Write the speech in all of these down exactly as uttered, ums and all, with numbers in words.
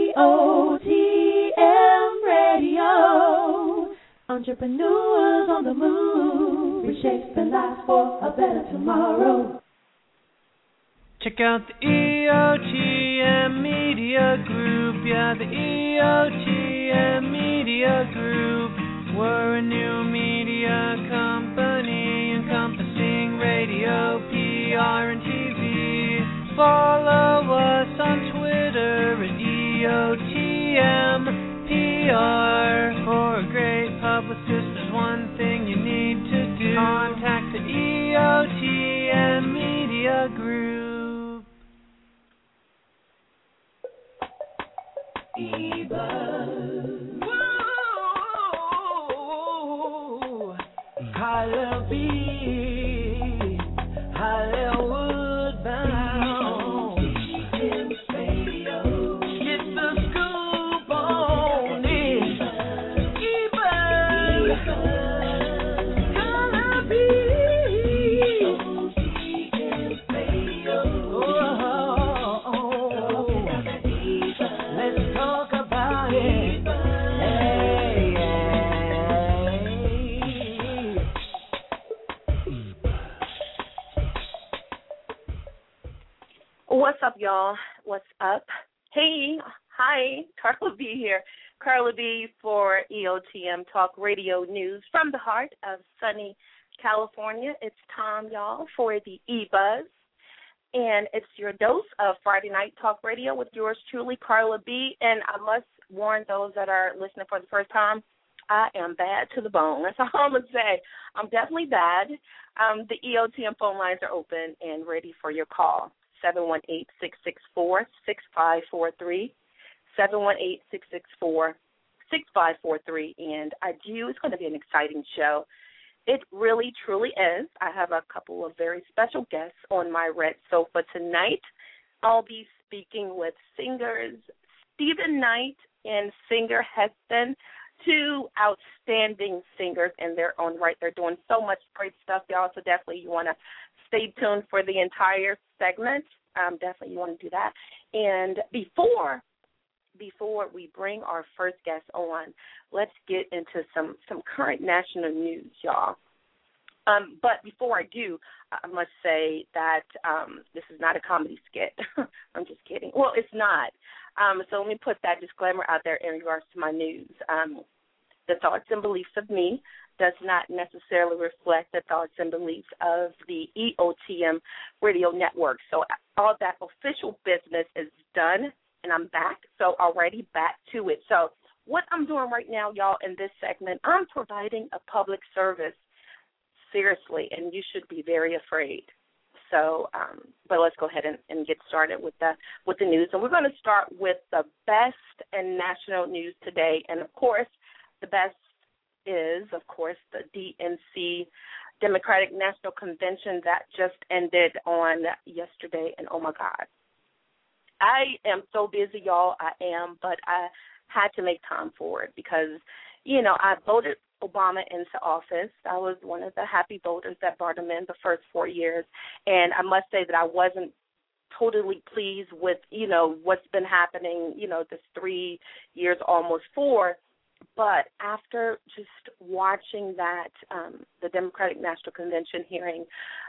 E O T M Radio. Entrepreneurs on the move, reshaping lives for a better tomorrow. Check out the E O T M Media Group, yeah, the E O T M Media Group. We're a new media company encompassing radio, P R, and T V. Follow us on Twitter at E O T M P R. For a great publicist, there's one thing you need to do. Contact the E O T M Media Group. E-Buzz. Whoa. Carla B. Hollywood bound. Get the scoop on it. E-Buzz. Carla B. Let's talk about it. Hey, What's up, y'all? What's up? Hey, hi, Carla B here. Carla B for E O T M Talk Radio News from the heart of sunny California. It's time, y'all, for the E-Buzz. And it's your dose of Friday Night Talk Radio with yours truly, Carla B. And I must warn those that are listening for the first time, I am bad to the bone. That's all I'm going to say. I'm definitely bad. Um, the E O T M phone lines are open and ready for your call. seven one eight, six six four, six five four three, seven one eight, six six four, six five four three. And I do, it's going to be an exciting show. It really, truly is. I have a couple of very special guests on my red sofa tonight. I'll be speaking with singers Stephen Knight and singer Heston, two outstanding singers in their own right. They're doing so much great stuff, y'all, so definitely you want to stay tuned for the entire segment. Um, definitely you want to do that. And before before we bring our first guest on, let's get into some, some current national news, y'all. Um, but before I do, I must say that um, this is not a comedy skit. I'm just kidding. Well, it's not. Um, so let me put that disclaimer out there in regards to my news. Um, the thoughts and beliefs of me does not necessarily reflect the thoughts and beliefs of the E O T M radio network. So all that official business is done, and I'm back. So already back to it. So what I'm doing right now, y'all, in this segment, I'm providing a public service, seriously, and you should be very afraid. So, um, but let's go ahead and, and get started with the with the news. And we're going to start with the best in national news today. And, of course, the best is, of course, the D N C, Democratic National Convention that just ended on yesterday. And, oh, my God, I am so busy, y'all. I am, but I had to make time for it because, you know, I voted Obama into office. I was one of the happy voters that brought him in the first four years. And I must say that I wasn't totally pleased with, you know, what's been happening, you know, this three years, almost four. But after just watching that, um, the Democratic National Convention hearing,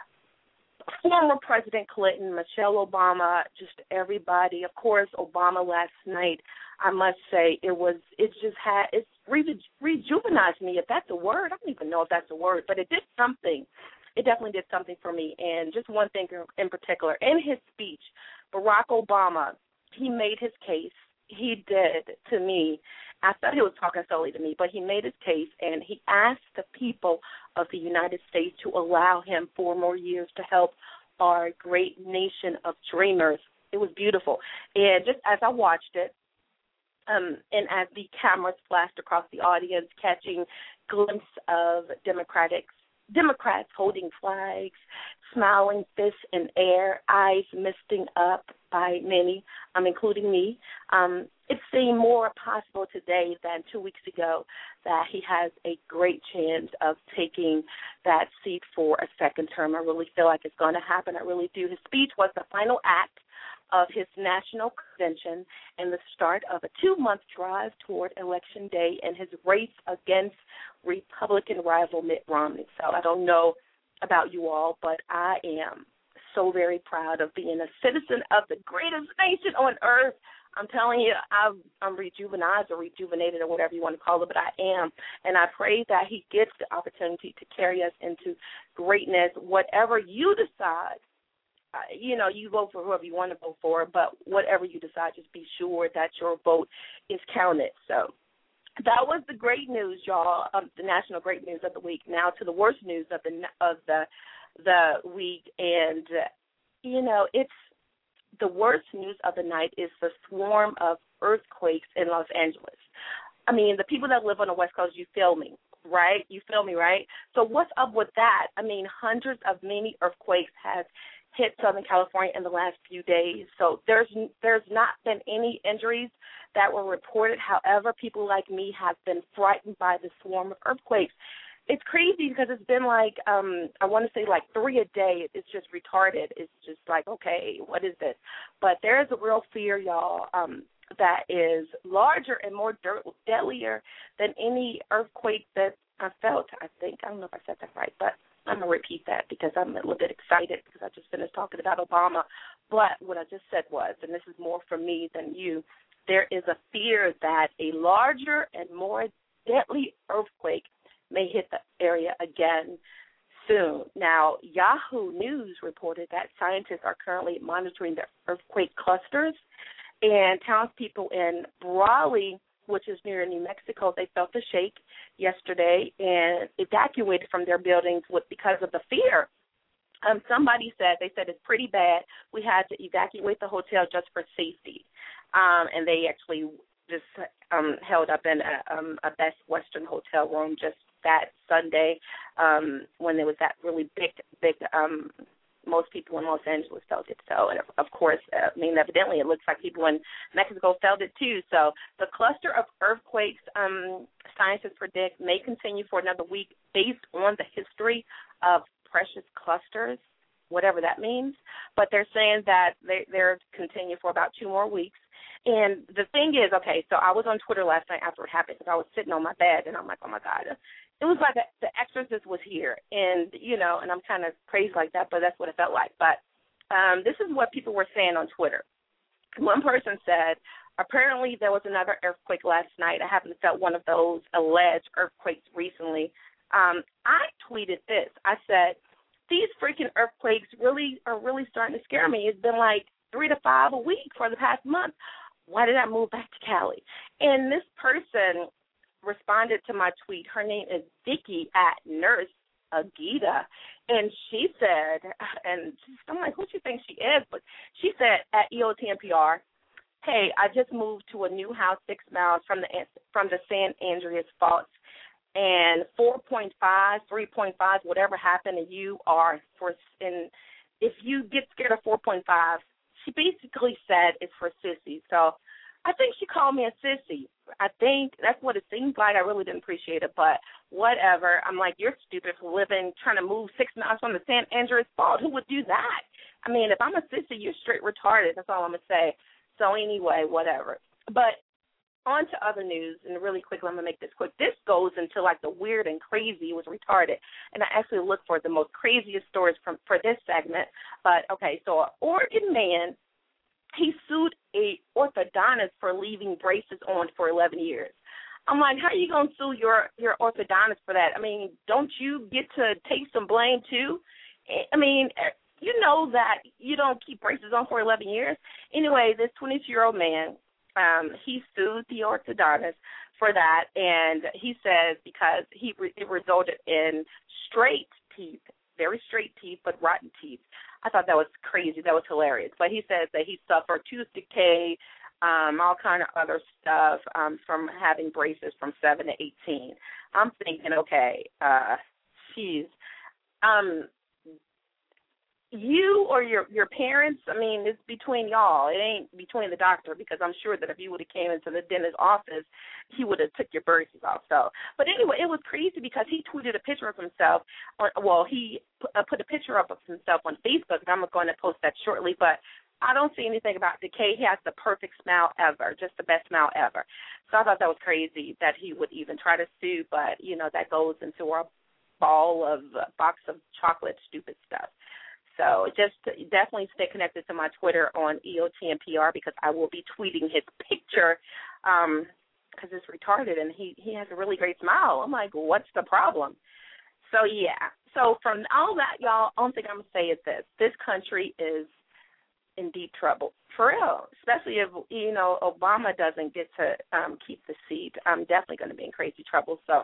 former President Clinton, Michelle Obama, just everybody, of course, Obama last night, I must say it was, it just had, it's reju- rejuvenized me, if that's a word. I don't even know if that's a word, but it did something. It definitely did something for me. And just one thing in particular, in his speech, Barack Obama, he made his case. He did to me. I thought he was talking solely to me, but he made his case, and he asked the people of the United States to allow him four more years to help our great nation of dreamers. It was beautiful. And just as I watched it, um, and as the cameras flashed across the audience, catching glimpse of Democrats, Democrats holding flags, smiling fists in air, eyes misting up by many, um, including me. Um, it seemed more possible today than two weeks ago that he has a great chance of taking that seat for a second term. I really feel like it's going to happen. I really do. His speech was the final act of his national convention and the start of a two-month drive toward Election Day in his race against Republican rival Mitt Romney. So I don't know about you all, but I am so very proud of being a citizen of the greatest nation on earth. I'm telling you, I've, I'm rejuvenized or rejuvenated or whatever you want to call it, but I am. And I pray that he gets the opportunity to carry us into greatness, whatever you decide. Uh, you know, you vote for whoever you want to vote for, but whatever you decide, just be sure that your vote is counted. So that was the great news, y'all, um, the national great news of the week. Now to the worst news of the of the the week, and uh, you know, it's the worst news of the night is the swarm of earthquakes in Los Angeles. I mean, the people that live on the West Coast, you feel me, right? You feel me, right? So what's up with that? I mean, hundreds of mini earthquakes have hit Southern California in the last few days. So there's there's not been any injuries that were reported. However, people like me have been frightened by the swarm of earthquakes. It's crazy because it's been like, um, I want to say like three a day. It's just retarded. It's just like, okay, what is this? But there is a real fear, y'all, um, that is larger and more deadlier than any earthquake that I felt, I think. I don't know if I said that right, but I'm going to repeat that because I'm a little bit excited because I just finished talking about Obama. But what I just said was, and this is more for me than you, there is a fear that a larger and more deadly earthquake may hit the area again soon. Now, Yahoo News reported that scientists are currently monitoring the earthquake clusters, and townspeople in Brawley, which is near New Mexico, they felt the shake yesterday and evacuated from their buildings with, because of the fear. Um, somebody said, they said it's pretty bad. We had to evacuate the hotel just for safety. Um, and they actually just um, held up in a, um, a Best Western hotel room just that Sunday um, when there was that really big, big, um, most people in Los Angeles felt it. So, and of course, uh, I mean, evidently it looks like people in Mexico felt it too. So the cluster of earthquakes, um, scientists predict, may continue for another week based on the history of precious clusters, whatever that means. But they're saying that they, they're continue for about two more weeks. And the thing is, okay, so I was on Twitter last night after it happened because I was sitting on my bed, and I'm like, oh, my God. It was like a, the exorcist was here, and, you know, and I'm kind of crazy like that, but that's what it felt like. But um, this is what people were saying on Twitter. One person said, apparently there was another earthquake last night. I haven't felt one of those alleged earthquakes recently. Um, I tweeted this. I said, these freaking earthquakes really are really starting to scare me. It's been like three to five a week for the past month. Why did I move back to Cali? And this person responded to my tweet. Her name is Vicky at Nurse Agita, and she said, and I'm like, who do you think she is? But she said at E O T N P R, hey, I just moved to a new house six miles from the from the San Andreas Fault, and four point five, three point five, whatever happened to you are for, and if you get scared of four point five, she basically said it's for sissies. So I think she called me a sissy. I think that's what it seems like. I really didn't appreciate it, but whatever. I'm like, you're stupid for living, trying to move six miles from the San Andreas Fault. Who would do that? I mean, if I'm a sissy, you're straight retarded. That's all I'm going to say. So anyway, whatever. But on to other news, and really quickly, I'm going to make this quick. This goes into, like, the weird and crazy was retarded, and I actually looked for the most craziest stories from for this segment. But, okay, so an Oregon man, he sued a orthodontist for leaving braces on for eleven years. I'm like, how are you going to sue your, your orthodontist for that? I mean, don't you get to take some blame too? I mean, you know that you don't keep braces on for eleven years. Anyway, this twenty-two-year-old man, um, he sued the orthodontist for that, and he says because he re- it resulted in straight teeth, very straight teeth, but rotten teeth. I thought that was crazy. That was hilarious. But he says that he suffered tooth decay, um, all kind of other stuff um, from having braces from seven to eighteen. I'm thinking, okay, uh, geez, um, you or your your parents, I mean, it's between y'all. It ain't between the doctor, because I'm sure that if you would have came into the dentist's office, he would have took your braces off. So, but anyway, it was crazy because he tweeted a picture of himself. On, well, he put, uh, put a picture up of himself on Facebook, and I'm going to post that shortly. But I don't see anything about Decay. He has the perfect smile ever, just the best smile ever. So I thought that was crazy that he would even try to sue, but, you know, that goes into a ball of, a box of chocolate, stupid stuff. So just definitely stay connected to my Twitter on E O T M P R because I will be tweeting his picture because um, it's retarded and he, he has a really great smile. I'm like, what's the problem? So, yeah. So from all that, y'all, only thing I'm going to say is this. This country is in deep trouble, for real, especially if, you know, Obama doesn't get to um, keep the seat. I'm definitely going to be in crazy trouble. So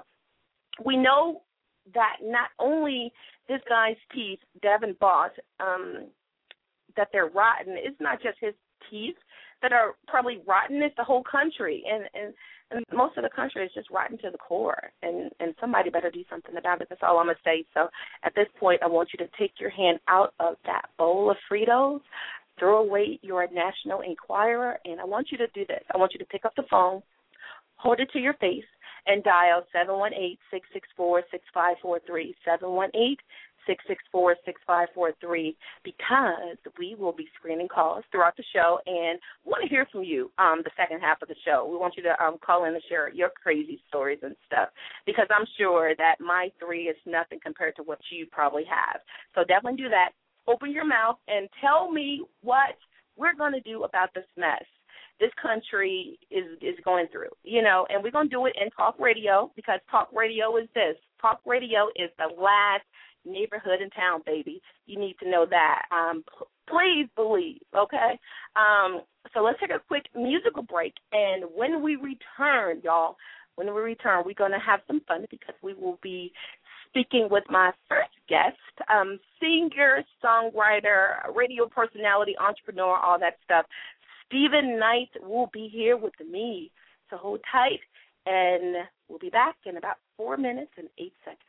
we know that not only this guy's teeth, Devin bought, um, that they're rotten. It's not just his teeth that are probably rotten. It's the whole country. And, and, and most of the country is just rotten to the core. And, and somebody better do something about it. That's all I'm going to say. So at this point, I want you to take your hand out of that bowl of Fritos, throw away your National Enquirer, and I want you to do this. I want you to pick up the phone, hold it to your face, and dial seven one eight, six six four, six five four three, seven one eight, six six four, six five four three, because we will be screening calls throughout the show, and we want to hear from you um, the second half of the show. We want you to um, call in and share your crazy stories and stuff, because I'm sure that my three is nothing compared to what you probably have. So definitely do that. Open your mouth and tell me what we're going to do about this mess this country is, is going through, you know, and we're going to do it in talk radio because talk radio is this. Talk radio is the last neighborhood in town, baby. You need to know that. Um, p- please believe, okay? Um, so let's take a quick musical break, and when we return, y'all, when we return, we're going to have some fun because we will be speaking with my first guest, um, singer, songwriter, radio personality, entrepreneur, all that stuff. Steven Knight will be here with me, so hold tight, and we'll be back in about four minutes and eight seconds.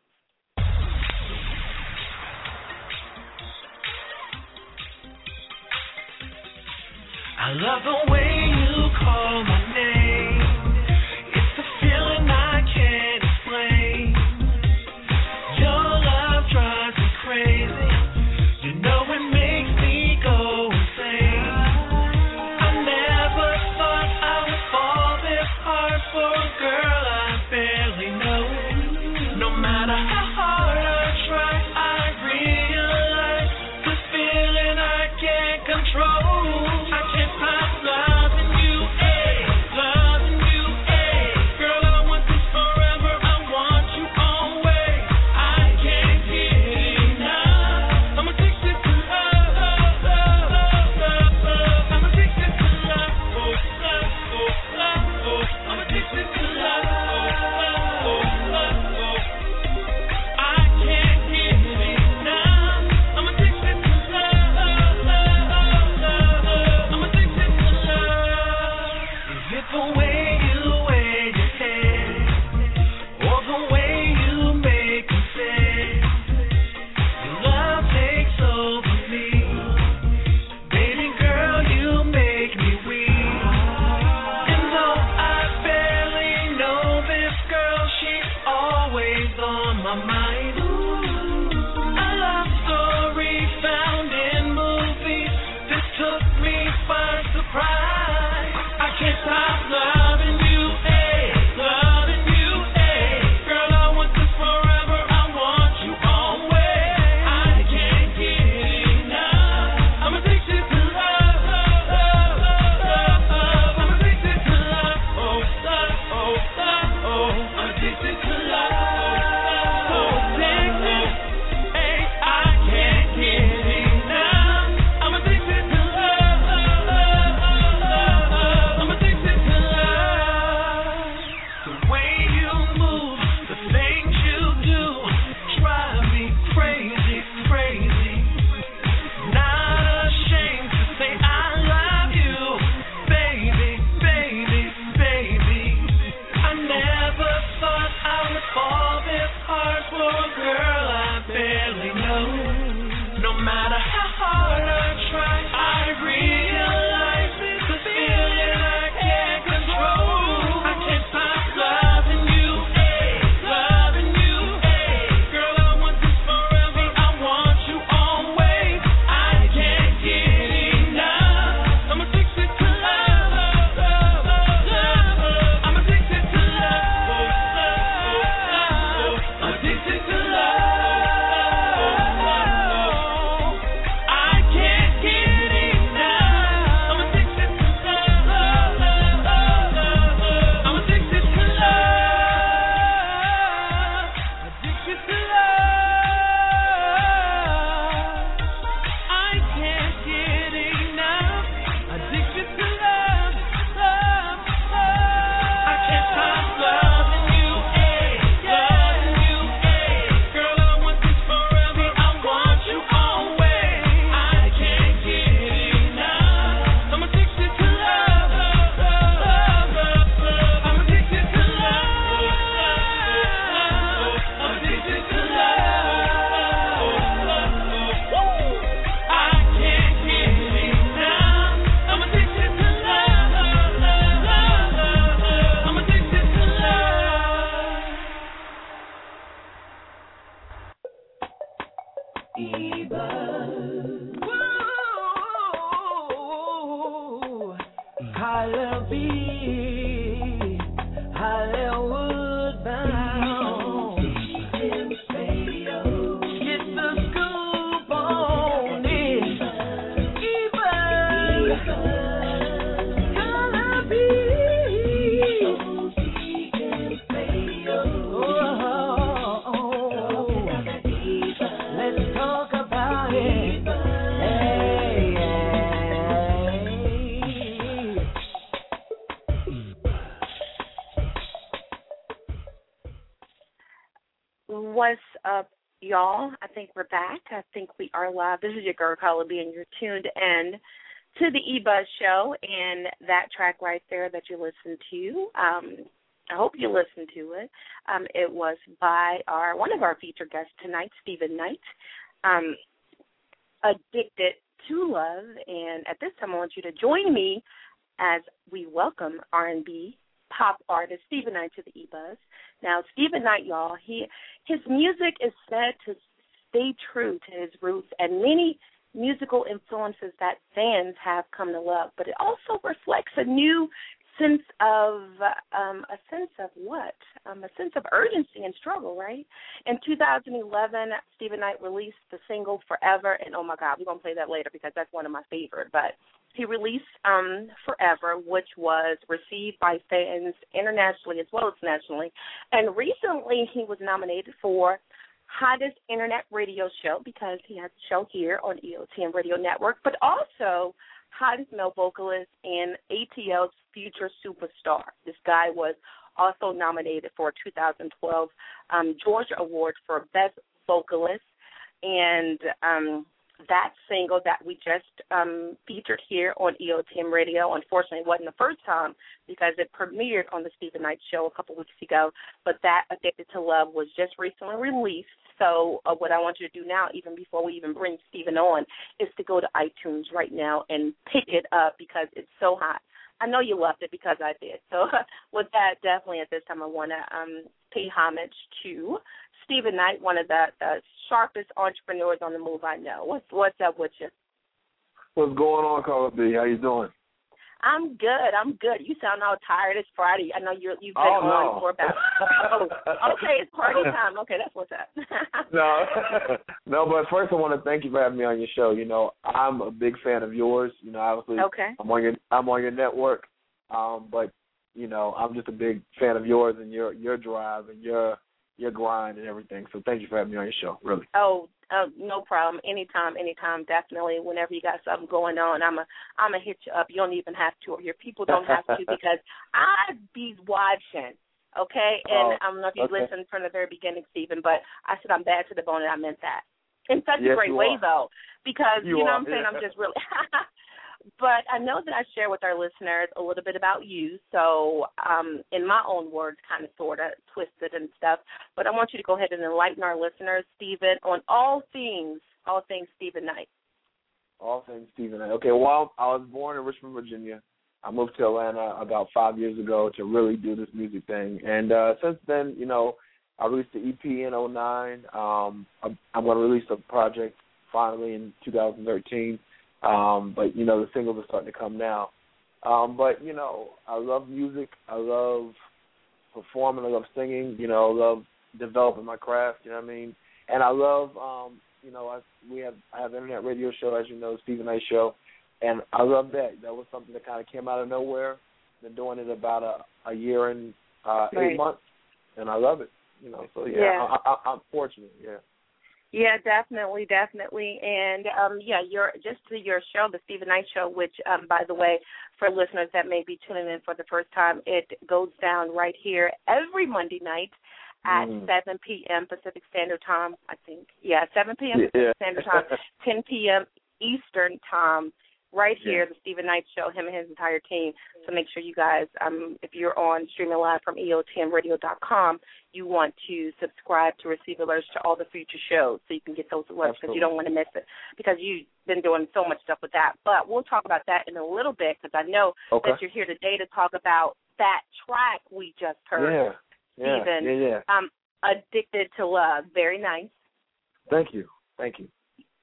I love the way you call my name. It's a feeling I can't explain. Your love drives me crazy. You know it makes me go insane. I never thought I would fall this hard for a girl I barely know. No matter how hard I try, I realize this feeling I can't control. I can't stop loving Hollywood bound. Get the scoop on it. Even gonna be. Oh, let's talk about it. Hey, hey. What's up, y'all? I think we're back. I think we are live. This is your girl, Carla B, and you're tuned in to the E-Buzz Show. And that track right there that you listened to, um, I hope you listened to it. Um, it was by our one of our featured guests tonight, Stephen Knight, um, Addicted to Love. And at this time, I want you to join me as we welcome R and B pop artist Stephen Knight to the E-Buzz. Now, Stephen Knight, y'all, he his music is said to stay true to his roots and many musical influences that fans have come to love, but it also reflects a new sense of um, a sense of what? Um, a sense of urgency and struggle, right? In two thousand eleven, Stephen Knight released the single Forever, and oh my God, we're going to play that later because that's one of my favorite, but he released um, Forever, which was received by fans internationally as well as nationally, and recently he was nominated for Hottest Internet Radio Show because he has a show here on E O T M Radio Network, but also Hottest Male Vocalist and A T L's Future Superstar. This guy was also nominated for a two thousand twelve um, Georgia Award for Best Vocalist, and um, that single that we just um, featured here on E O T M Radio, unfortunately, wasn't the first time because it premiered on the Stephen Knight Show a couple weeks ago, but that Addicted to Love was just recently released. So uh, what I want you to do now, even before we even bring Stephen on, is to go to iTunes right now and pick it up because it's so hot. I know you loved it because I did. So with that, definitely at this time I want to um, pay homage to Stephen Knight, one of the, the sharpest entrepreneurs on the move I know. What's what's up with you? What's going on, Carla B? How you doing? I'm good. I'm good. You sound all tired. It's Friday. I know you're, you've been oh, on no. for about. Oh, okay, it's party time. Okay, that's what's up. no, no. But first, I want to thank you for having me on your show. You know, I'm a big fan of yours. You know, obviously, okay. I'm on your I'm on your network. Um, but you know, I'm just a big fan of yours and your your drive and your your grind and everything. So thank you for having me on your show. Really. Oh. Uh, no problem. Anytime, anytime, definitely. Whenever you got something going on, I'm a, I'm a hit you up. You don't even have to, or your people don't have to, because I be watching. Okay, and oh, I don't know if you okay. listened from the very beginning, Stephen, but I said I'm bad to the bone, and I meant that in such yes, a great way, are. though, because you, you know are. what I'm saying. Yeah. I'm just really. But I know that I share with our listeners a little bit about you, so um, in my own words, kind of, sort of, twisted and stuff. But I want you to go ahead and enlighten our listeners, Stephen, on all things, all things Stephen Knight. All things Stephen Knight. Okay, well, I was born in Richmond, Virginia. I moved to Atlanta about five years ago to really do this music thing. And uh, since then, you know, I released the E P in oh nine. Um, I'm, I'm going to release a project finally in two thousand thirteen. Um, but, you know, the singles are starting to come now. Um, but, you know, I love music. I love performing. I love singing. You know, I love developing my craft, you know what I mean? And I love, um, you know, I, we have I have an internet radio show, as you know, Stephen Knight Show. And I love that. That was something that kind of came out of nowhere. Been doing it about a, a year and uh, right. eight months. And I love it. You know, so, yeah, yeah. I, I, I'm fortunate, yeah. Yeah, definitely, definitely. And, um, yeah, your just to your show, the Stephen Knight Show, which, um, by the way, for listeners that may be tuning in for the first time, it goes down right here every Monday night at mm. seven p.m. Pacific Standard Time, I think. Yeah, seven p.m. Pacific yeah. Standard Time, ten p.m. Eastern Time, right here, yeah. the Stephen Knight Show, him and his entire team. So make sure you guys, um, if you're on streaming live from E O T M radio dot com, you want to subscribe to receive alerts to all the future shows so you can get those alerts because you don't want to miss it because you've been doing so much stuff with that. But we'll talk about that in a little bit because I know okay. that you're here today to talk about that track we just heard. Yeah, yeah, Stephen, yeah, yeah. Um, Addicted to Love. Very nice. Thank you. Thank you.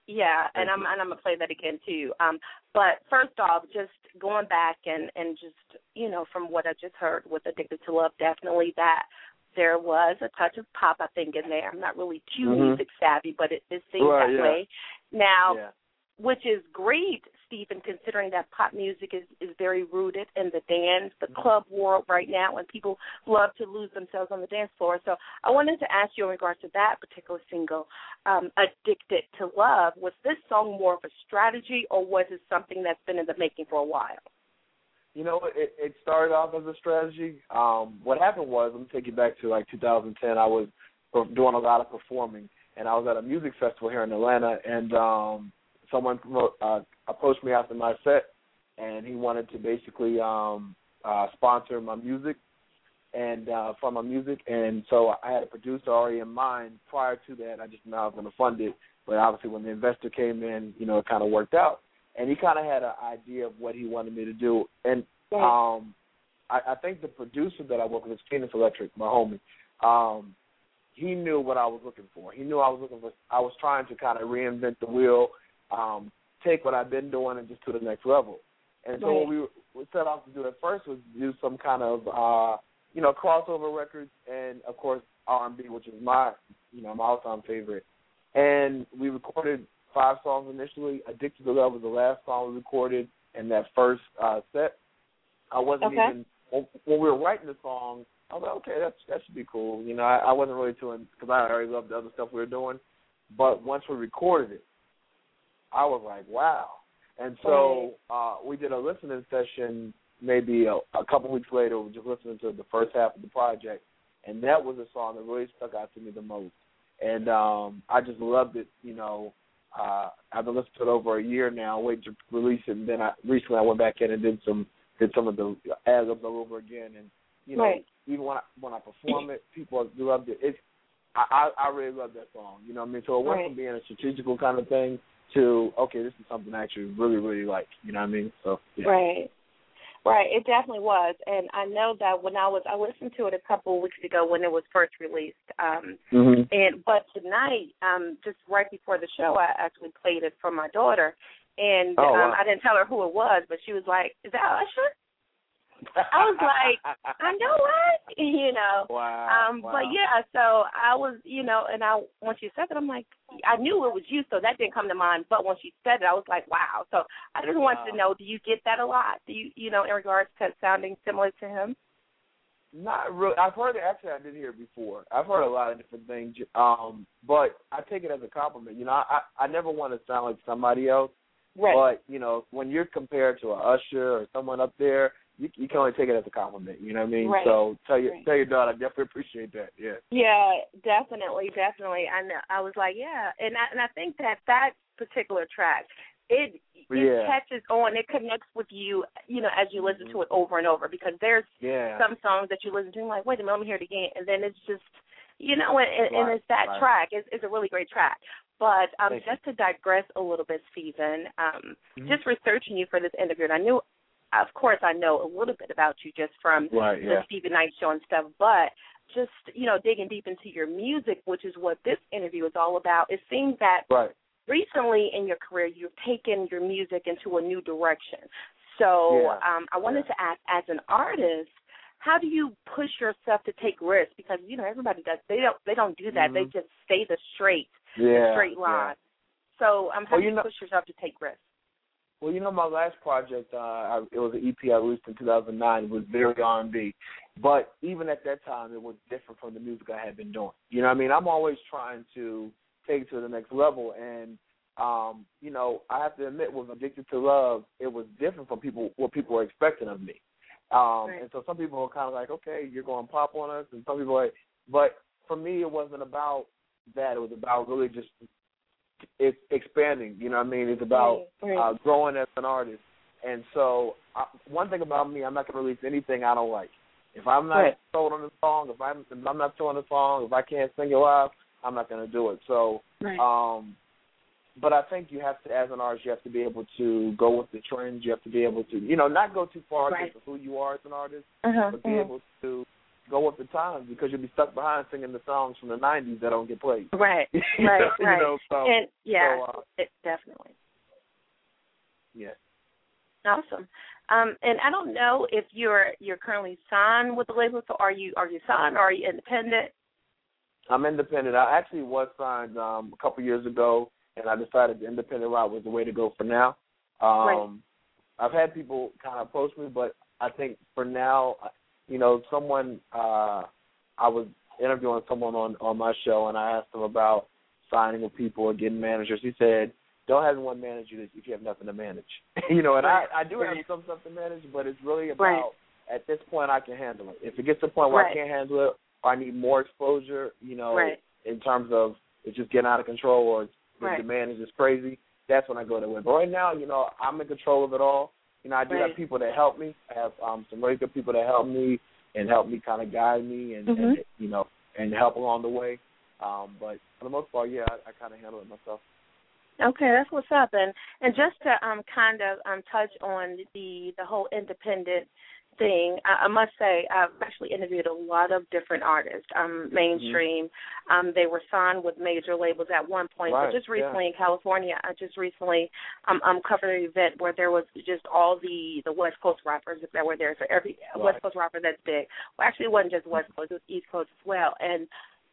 Yeah, and I'm and I'm gonna play that again too. Um, but first off, just going back and and just you know from what I just heard with Addicted to Love, definitely that there was a touch of pop, I think, in there. I'm not really too mm-hmm. music savvy, but it, it seems right, that yeah. way. Now, yeah. which is great, Stephen, considering that pop music is, is very rooted in the dance, the club world right now, and people love to lose themselves on the dance floor. So I wanted to ask you in regards to that particular single, um, Addicted to Love, was this song more of a strategy, or was it something that's been in the making for a while? You know, it, it started off as a strategy. Um, what happened was, let me take you back to like two thousand ten. I was doing a lot of performing, and I was at a music festival here in Atlanta, and um, someone uh, approached me after my set, and he wanted to basically um, uh, sponsor my music and uh, fund my music. And so I had a producer already in mind. Prior to that, I just knew I was going to fund it. But obviously, when the investor came in, you know, it kind of worked out. And he kind of had an idea of what he wanted me to do. And um, I, I think the producer that I work with is Phoenix Electric, my homie. Um, he knew what I was looking for. He knew I was looking for. I was trying to kind of reinvent the wheel, um, take what I've been doing and just to the next level. And so what we, we set off to do at first was do some kind of, uh, you know, crossover records and, of course, R and B, which is my, you know, my all-time favorite. And we recorded five songs initially. Addicted to Love was the last song we recorded in that first uh, set. I wasn't okay. even, when, when we were writing the song, I was like, okay, that's, that should be cool. You know, I, I wasn't really too, because I already loved the other stuff we were doing. But once we recorded it, I was like, wow. And so uh, we did a listening session maybe a, a couple weeks later. We were just listening to the first half of the project, and that was a song that really stuck out to me the most. And um, I just loved it, you know. Uh, I've been listening to it over a year now, waiting to release it, and then I recently I went back in and did some did some of the ad-libs all over again. And, you know, right. even when I, when I perform it, people loved it. It's, I, I really love that song, you know what I mean? So it went right. from being a strategical kind of thing to, okay, this is something I actually really, really like, you know what I mean? So yeah. Right. Right, it definitely was, and I know that when I was, I listened to it a couple of weeks ago when it was first released, um, mm-hmm. and but tonight, um, just right before the show, I actually played it for my daughter, and oh, wow. um, I didn't tell her who it was, but she was like, "Is that Usher?" I was like, I know what, you know. Wow. Um, wow. But yeah, so I was, you know, and I once you said it, I'm like, I knew it was you, so that didn't come to mind. But when she said it, I was like, wow. So I just wanted wow. to know, do you get that a lot? Do you, you know, in regards to sounding similar to him? Not really. I've heard it. Actually, I did hear it before. I've heard a lot of different things, um, but I take it as a compliment. You know, I I never want to sound like somebody else. Right. But you know, when you're compared to a Usher or someone up there, You, you can only take it as a compliment, you know what I mean? Right. So tell your right. tell your daughter, I definitely appreciate that. Yeah. Yeah, definitely, definitely. I know, I was like, yeah, and I, and I think that that particular track, it it yeah. catches on, it connects with you, you know, as you listen to it over and over, because there's yeah. some songs that you listen to and like, wait a minute, let me hear it again, and then it's just, you know, and, right. and it's that right. track. It's, it's a really great track. But um, Thank just you. to digress a little bit, Stephen, um, mm-hmm. just researching you for this interview, and I knew. Of course, I know a little bit about you just from right, the yeah. Stephen Knight show and stuff, but just, you know, digging deep into your music, which is what this interview is all about, it seems that right. recently in your career you've taken your music into a new direction. So yeah. um, I wanted yeah. to ask, as an artist, how do you push yourself to take risks? Because, you know, everybody does. They don't They don't do that. Mm-hmm. They just stay the straight, yeah. the straight line. Yeah. So um, how well, do you, you know, push yourself to take risks? Well, you know, my last project, uh, I, it was an E P I released in two thousand nine. It was very R and B. But even at that time, it was different from the music I had been doing. You know what I mean? I'm always trying to take it to the next level. And, um, you know, I have to admit, with Addicted to Love, it was different from people what people were expecting of me. Um, right. And so some people were kind of like, okay, you're going pop on us. And some people were like, but for me, it wasn't about that. It was about really just it's expanding, you know what I mean? It's about right, right. Uh, growing as an artist. And so uh, one thing about me, I'm not going to release anything I don't like. If I'm not right. sold on the song, if I'm, if I'm not feeling the song, if I can't sing it live, I'm not going to do it. So, right. um, but I think you have to, as an artist, you have to be able to go with the trends. You have to be able to, you know, not go too far right. against who you are as an artist, uh-huh, but be uh-huh. able to go with the times because you'll be stuck behind singing the songs from the nineties that don't get played. Right, you right, know, right. You know, so, and yeah, so, uh, it, definitely. Yeah. Awesome. Um, and I don't know if you're you're currently signed with the label, so are you are you signed or are you independent? I'm independent. I actually was signed um, a couple years ago, and I decided the independent route was the way to go for now. Um, right. I've had people kind of approach me, but I think for now, you know, someone, uh, I was interviewing someone on, on my show, and I asked him about signing with people or getting managers. He said, don't have one manage you if you have nothing to manage. you know, and right. I, I do right. have some stuff to manage, but it's really about, right. at this point, I can handle it. If it gets to the point where right. I can't handle it, or I need more exposure, you know, right. in terms of it's just getting out of control or the right. demand is just crazy, that's when I go that way. But right now, you know, I'm in control of it all. You know, I do right. have people that help me. I have um, some really good people that help me and help me kind of guide me and, mm-hmm. and, you know, and help along the way. Um, but for the most part, yeah, I, I kind of handle it myself. Okay, that's what's up. And and just to um kind of um touch on the the whole independent thing, I, I must say I've actually interviewed a lot of different artists, um, mainstream. Mm-hmm. Um, they were signed with major labels at one point, right, but just recently yeah. in California, I just recently um, um covered an event where there was just all the, the West Coast rappers that were there. So every right. West Coast rapper that's big. Well, actually, it wasn't just West Coast; it was East Coast as well. And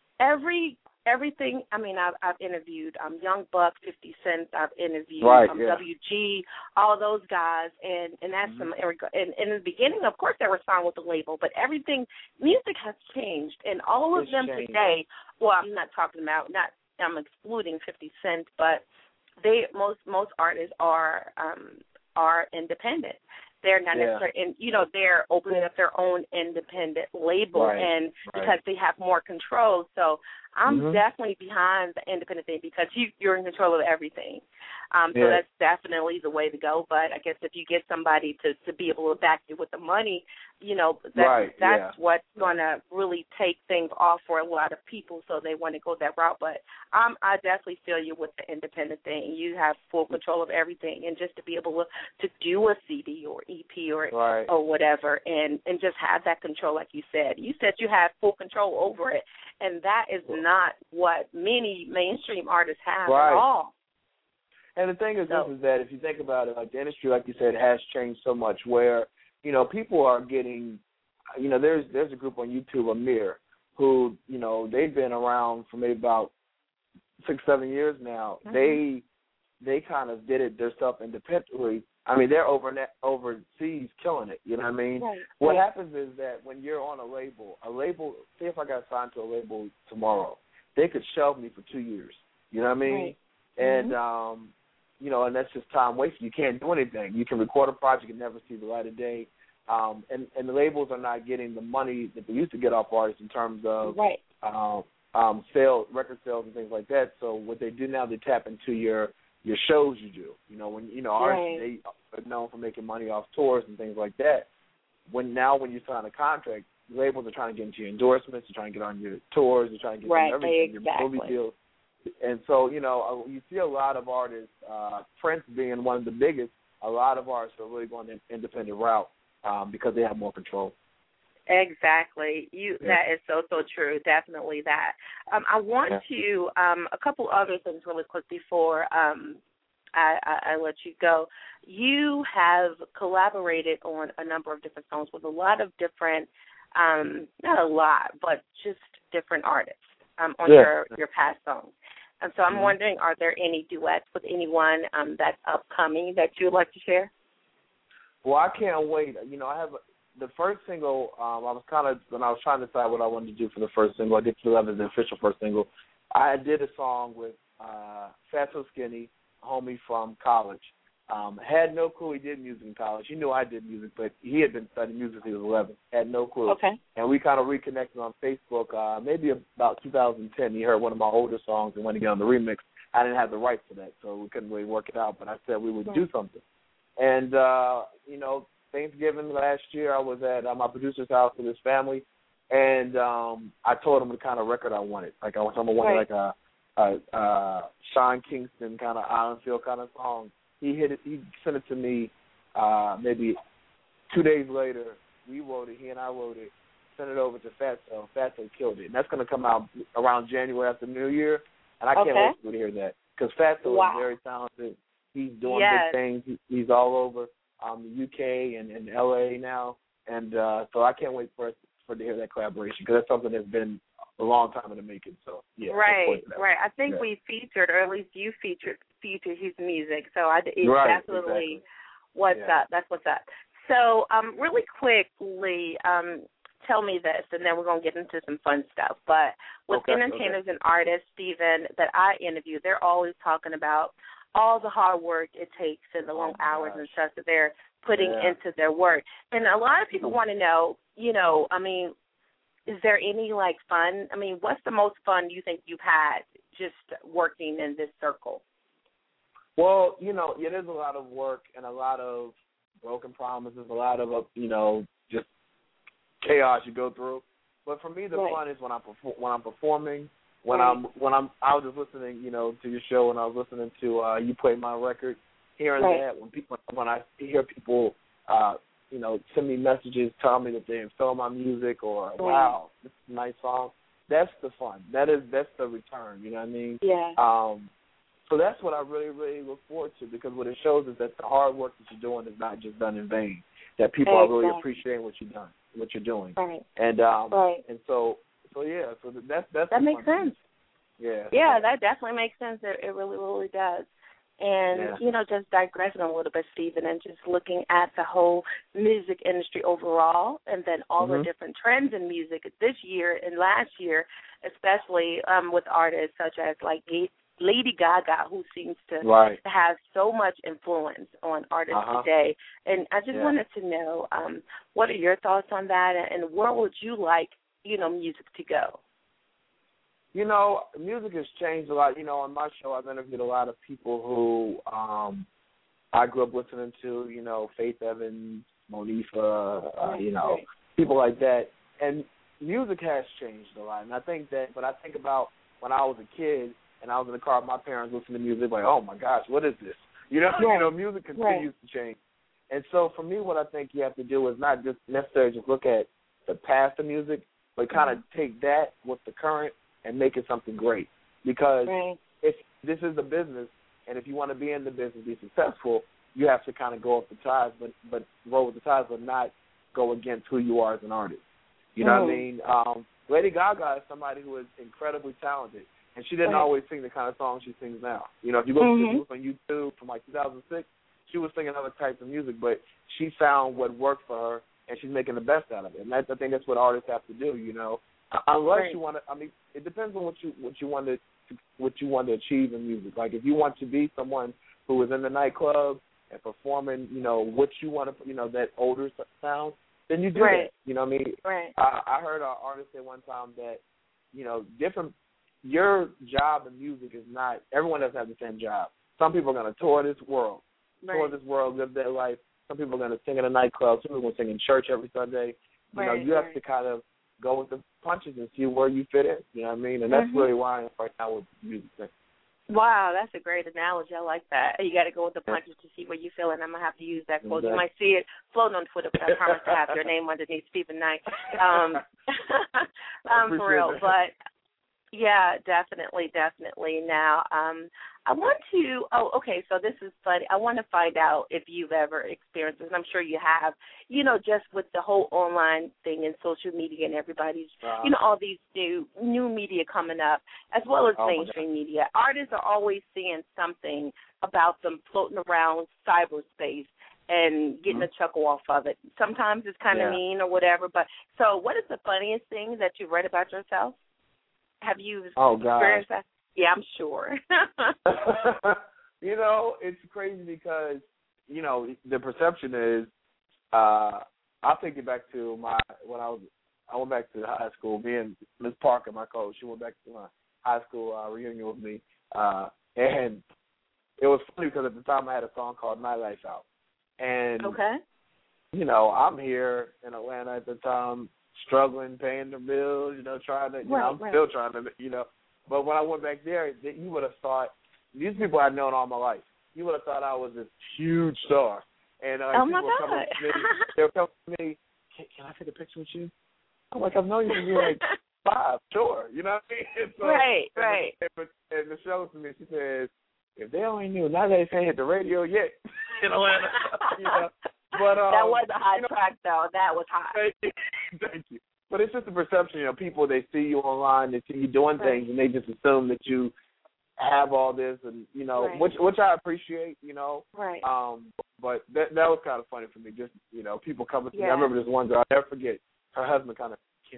every Everything, I mean, I've, I've interviewed um, Young Buck, fifty Cent, I've interviewed right, um, yeah. W G, all those guys, and, and that's mm-hmm. some, and, and in the beginning, of course, they were signed with the label, but everything, music has changed, and all of it's them changed. today, well, I'm not talking about, not, I'm excluding fifty Cent, but they, most, most artists are, um, are independent. They're not yeah. necessarily, and you know, they're opening up their own independent label, right. and right. because they have more control. So I'm mm-hmm. definitely behind the independent thing because you, you're in control of everything. Um, so yeah. that's definitely the way to go. But I guess if you get somebody to, to be able to back you with the money, you know, that's, right. that's yeah. what's going to really take things off for a lot of people, so they want to go that route. But um, I definitely feel you with the independent thing. You have full control of everything, and just to be able to, to do a C D or E P or right. or whatever, and, and just have that control, like you said. You said you have full control over it, and that is not what many mainstream artists have right. at all. And the thing is, so, this is that if you think about it, like the industry, like you said, has changed so much where, you know, people are getting, you know, there's there's a group on YouTube, Amir, who, you know, they've been around for maybe about six, seven years now. Mm-hmm. They they kind of did it themselves independently. I mean, they're over overseas killing it. You know what I mean? Right. What right. happens is that when you're on a label, a label, say if I got signed to a label tomorrow, they could shelve me for two years. You know what I mean? Right. And, mm-hmm. um, you know, and that's just time wasted. You can't do anything. You can record a project and never see the light of day. Um, and, and the labels are not getting the money that they used to get off artists in terms of right. um, um, sales, record sales and things like that. So what they do now, they tap into your your shows you do. You know, when you know artists, right. they are known for making money off tours and things like that. When now when you sign a contract, labels are trying to get into your endorsements, they're trying to get on your tours, they're trying to get right. on everything, exactly. your movie deals. And so, you know, you see a lot of artists, uh, Prince being one of the biggest, a lot of artists are really going the independent route um, because they have more control. Exactly. You yeah. That is so, so true. Definitely that. Um, I want yeah. to, um, a couple other things really quick before um, I, I, I let you go. You have collaborated on a number of different songs with a lot of different, um, not a lot, but just different artists um, on yeah. your, your past songs. And so I'm mm-hmm. wondering, are there any duets with anyone um, that's upcoming that you would like to share? Well, I can't wait. You know, I have the first single. Um, I was kind of when I was trying to decide what I wanted to do for the first single. I did feel that was the official first single. I did a song with uh, Fat So Skinny, a homie from college. Um, had no clue he did music in college. He knew I did music, but he had been studying music since he was eleven. Had no clue. Okay. And we kind of reconnected on Facebook. Uh, maybe about two thousand ten. He heard one of my older songs and wanted to get on the remix. I didn't have the rights for that, so we couldn't really work it out. But I said we would right. do something. And uh, you know, Thanksgiving last year, I was at uh, my producer's house with his family, and um, I told him the kind of record I wanted. Like I wanted right. like a, a, a Sean Kingston kind of Island Feel kind of song. He hit it. He sent it to me uh, maybe two days later. We wrote it. He and I wrote it, sent it over to Fatso. Fatso killed it. And that's going to come out around January after New Year. And I can't Okay. wait for you to hear that. Because Fatso Wow. is very talented. He's doing Yes. big things. He, he's all over um, the U K and, and L A now. And uh, so I can't wait for us for to hear that collaboration because that's something that's been a long time in the making. So, yeah. Right, right. I think yeah. we featured, or at least you featured, featured his music. So I, it's right, definitely exactly. what's yeah. up. That's what's up. So um, really quickly, um, tell me this, and then we're going to get into some fun stuff. But with okay, entertainers okay. and artists, Stephen, that I interview, they're always talking about all the hard work it takes and the long oh, hours gosh. and stuff that they're putting yeah. into their work. And a lot of people mm-hmm. want to know, you know, I mean, is there any, like, fun? I mean, what's the most fun you think you've had just working in this circle? Well, you know, it is a lot of work and a lot of broken promises, a lot of, uh, you know, just chaos you go through. But for me, the right. fun is when I'm perfor- when I'm performing, when right. I'm when I'm I was just listening, you know, to your show and I was listening to uh, you play my record, hearing right. that when people when I hear people, uh, you know, send me messages, tell me that they install my music or right. wow, this is a nice song. That's the fun. That is that's the return. You know what I mean? Yeah. Um, so that's what I really, really look forward to because what it shows is that the hard work that you're doing is not just done in vain. That people exactly. are really appreciating what you've done, what you're doing. Right. And um, right. and so, so yeah, so that's that's that makes sense. Yeah. Yeah, that definitely makes sense. It, it really, really does. And, yeah. you know, just digressing a little bit, Stephen, and just looking at the whole music industry overall and then all mm-hmm. the different trends in music this year and last year, especially um, with artists such as, like, Lady Gaga, who seems to right. have so much influence on artists uh-huh. today. And I just yeah. wanted to know, um, what are your thoughts on that, and where would you like, you know, music to go? You know, music has changed a lot. You know, on my show, I've interviewed a lot of people who um, I grew up listening to, you know, Faith Evans, Monifa, uh, you know, right. people like that. And music has changed a lot. And I think that, but I think about when I was a kid and I was in the car with my parents listening to music, like, oh, my gosh, what is this? You know, right. you know, music continues right. to change. And so for me, what I think you have to do is not just necessarily just look at the past of music, but kind of mm-hmm. take that with the current and make it something great. Because right. if this is the business, and if you want to be in the business, be successful, you have to kind of go with the tides, but but roll with the tides, but not go against who you are as an artist. You know mm. what I mean? Um, Lady Gaga is somebody who is incredibly talented, and she didn't right. always sing the kind of songs she sings now. You know, if you look, mm-hmm. if you look on YouTube from like two thousand six, she was singing other types of music, but she found what worked for her, and she's making the best out of it. And that's, I think that's what artists have to do. You know. Unless right. you want to, I mean, it depends on what you what you want to what you want to achieve in music. Like if you want to be someone who is in the nightclub and performing, you know, what you want to, you know, that older sound, then you do right. that. You know what I mean? Right. I, I heard an artist say one time that, you know, different. Your job in music is not. Everyone doesn't have the same job. Some people are going to tour this world, right. tour this world, live their life. Some people are going to sing in a nightclub. Some people are going to sing in church every Sunday. You right. know, you have right. to kind of go with the punches and see where you fit in. You know what I mean? And that's mm-hmm. really why I am right now with music. Wow, that's a great analogy. I like that. You got to go with the punches to see where you feel, and I'm gonna have to use that quote. Exactly. You might see it floating on Twitter, but I promise to have your name underneath Stephen Knight. Um, um for real, that. But yeah, definitely, definitely. Now, um, I want to. Oh, okay. So this is funny. I want to find out if you've ever experienced this, and I'm sure you have. You know, just with the whole online thing and social media and everybody's, uh, you know, all these new new media coming up, as well as oh mainstream media. Artists are always seeing something about them floating around cyberspace and getting mm-hmm. a chuckle off of it. Sometimes it's kind of yeah. mean or whatever. But so, what is the funniest thing that you've read about yourself? Have you oh, experienced God. that? Yeah, I'm sure. You know, it's crazy because, you know, the perception is, uh, I'll take it back to my, when I was, I went back to high school. Me and Miz Parker, my coach, she went back to my high school uh, reunion with me. Uh, and it was funny because at the time I had a song called Nightlife out. And, okay. you know, I'm here in Atlanta at the time, struggling, paying the bills, you know, trying to, you right, know, I'm right. still trying to, you know. But when I went back there, you would have thought, these people I'd known all my life, you would have thought I was this huge star. And uh, oh people my were coming God. to me, they were coming to me, can, can I take a picture with you? I'm like, I've known you since you were like five, sure. You know what I mean? So, right, and, right. And, and Michelle to me, she says, if they only knew, now they ain't hit the radio yet in Atlanta. You know? But, um, that was a hot you know, track, though. That was hot. Thank you. Thank you. But it's just a perception, you know, people, they see you online, they see you doing right. things, and they just assume that you have all this, and, you know, right. which which I appreciate, you know. Right. Um, but that that was kind of funny for me, just, you know, people coming to yeah. me. I remember this one girl, I'll never forget, her husband kind of,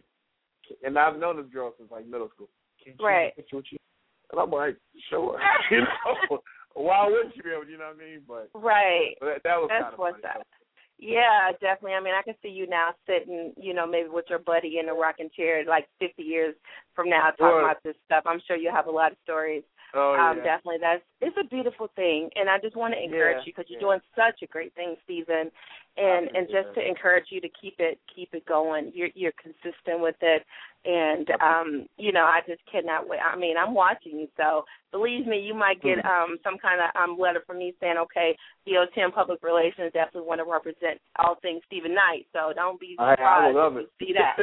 and I've known this girl since, like, middle school. Can't you right. get with you? And I'm like, sure. You know, why wouldn't you be able, you know what I mean? But, right. but that, that was That's kind of what's funny. that. Yeah, definitely. I mean, I can see you now sitting, you know, maybe with your buddy in a rocking chair like fifty years from now talking Right. about this stuff. I'm sure you'll have a lot of stories. Oh, um, yeah. Definitely. That's It's a beautiful thing, and I just want to encourage Yeah, you because you're yeah. doing such a great thing, Stephen, and and just that. to encourage you to keep it keep it going. You're you're consistent with it, and um, you know, I just cannot wait. I mean, I'm watching you, so believe me, you might get um some kind of um letter from me saying, okay, E O T M Public Relations definitely want to represent all things Stephen Knight. So don't be surprised I, I love if it. you see that.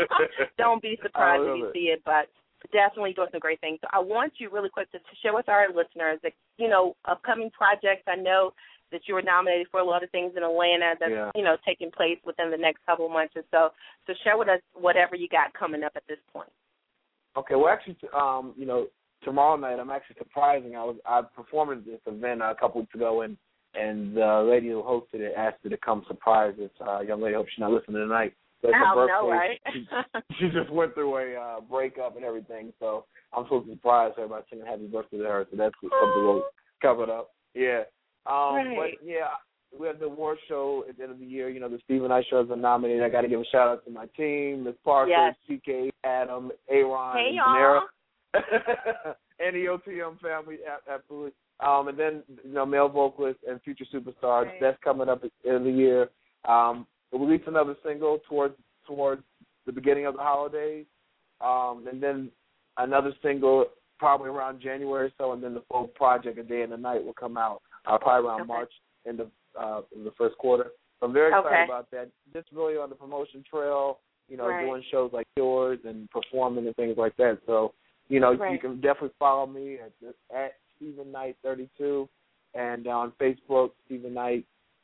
Don't be surprised if you it. see it, but definitely doing some great things. So I want you really quick to, to share with our listeners that, you know, upcoming projects. I know that you were nominated for a lot of things in Atlanta that's, yeah. you know, taking place within the next couple of months or so. So share with us whatever you got coming up at this point. Okay, well, actually, um, you know, tomorrow night I'm actually surprising. I was I performed at this event a couple weeks ago, and and the lady who hosted it asked me to come surprise this uh, young lady. I hope she's not listening tonight. So it's her I birthday. know, right? she, she just went through a uh, breakup and everything, so I'm supposed to surprise her by singing happy birthday to her. So that's something we'll cover it up. Yeah. Um, right. But yeah, we have the award show at the end of the year. You know, the Stephen Knight show has been nominated. I got to give a shout out to my team, Miz Parker, yes. C K, Adam, Aaron, hey, and y'all. Panera, and E O T M family, absolutely. Um, and then, you know, male vocalists and future superstars. Right. That's coming up at the end of the year. Um, we'll release another single towards towards the beginning of the holidays, um, and then another single probably around January or so, and then the full project, A Day and a Night, will come out uh, probably around okay. March in the uh, in the first quarter. So I'm very excited okay. about that. Just really on the promotion trail, you know, right. doing shows like yours and performing and things like that. So, you know, right. you can definitely follow me at, at Stephen Knight thirty-two, and on Facebook, Stephen Knight.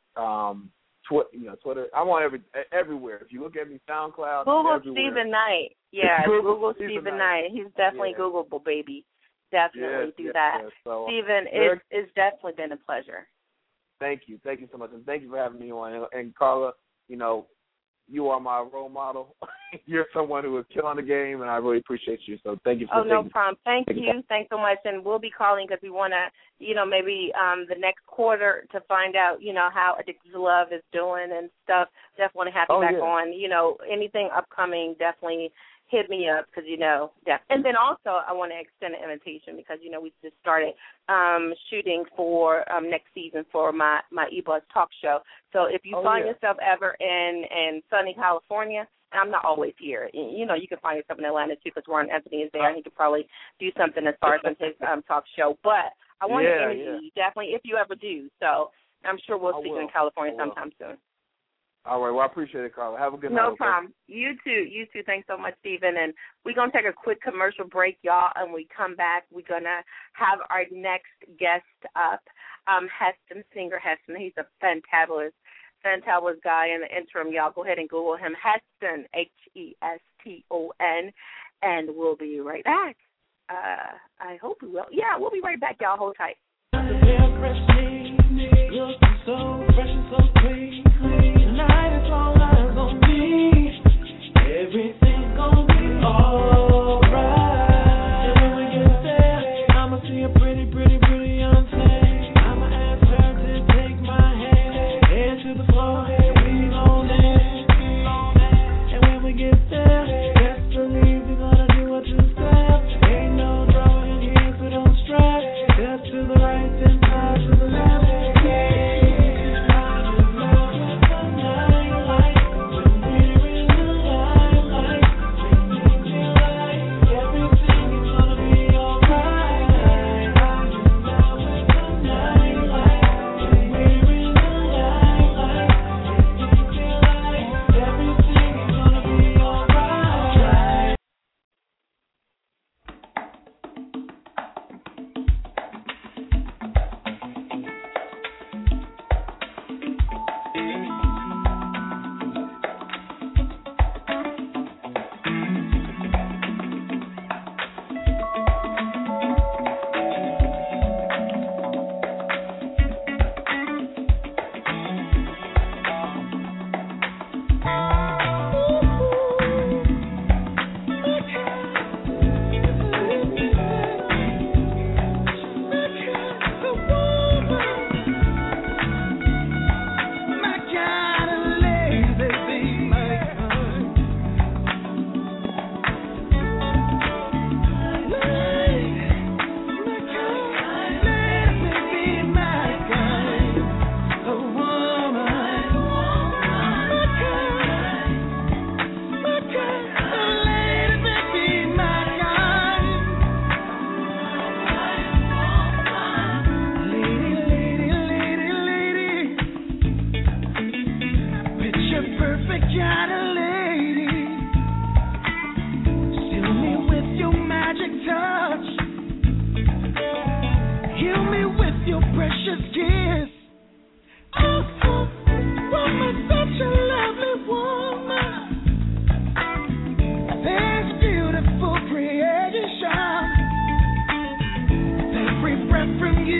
Um, Twi- you know, Twitter. I'm on every everywhere. If you look at me, SoundCloud, Google everywhere. Stephen Knight. Yeah, Google Google Stephen Stephen Knight. Knight. He's definitely Yeah. Googleable, baby. Definitely Yes, do yes, that. yes. So, Stephen, very- it's, it's definitely been a pleasure. Thank you. Thank you so much. And thank you for having me on. And, and Carla, you know, you are my role model. You're someone who is killing the game, and I really appreciate you. So thank you for Oh, no taking problem. Thank taking you. Thanks so much. And we'll be calling because we want to, you know, maybe um, the next quarter to find out, you know, how Addicted to Love is doing and stuff. Definitely want to have you Oh, back yeah. on. You know, anything upcoming, definitely hit me up because, you know, def- and then also I want to extend an invitation because, you know, we just started um, shooting for um, next season for my, my eBuzz talk show. So if you Oh, find yeah. yourself ever in, in sunny California, and I'm not always here. You know, you can find yourself in Atlanta, too, because Ron Anthony is there, and he could probably do something as far as on his um, talk show. But I want Yeah, to interview yeah. you, definitely, if you ever do. So I'm sure we'll I see you will. in California I will. sometime soon. All right. Well, I appreciate it, Carla. Have a good night. No okay? problem. You too. You too. Thanks so much, Stephen. And we're going to take a quick commercial break, y'all, and we come back. We're going to have our next guest up, um, Heston, singer Heston. He's a fantabulous, fantabulous guy in the interim. Y'all go ahead and Google him, Heston, H E S T O N, and we'll be right back. Uh, I hope we will. Yeah, we'll be right back, y'all. Hold tight. So fresh and so clean. Tonight it's all eyes on me. Everything's gonna be alright. And when we get there, I'ma see a pretty, pretty, pretty young thing. I'ma ask her to take my hand, head to the floor, we gon' dance. And when we get there, best believe we're gonna do what you said. Ain't no drama in here, so don't stress. Step to the right, then side to the left.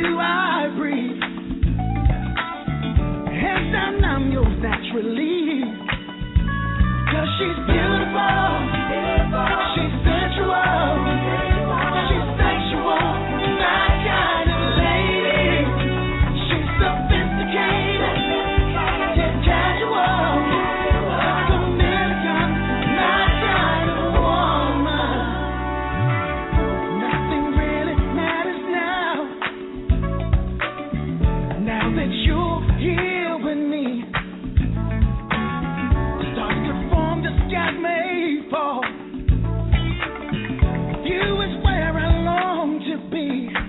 you I breathe. Hands down, I'm yours naturally. Cause she's beautiful, she's sensual, she's sexual, my kind of lady. She's sophisticated, yet casual, like a million, my kind of woman. Nothing really matters now, now that you're here with me. Got made for you is where I long to be.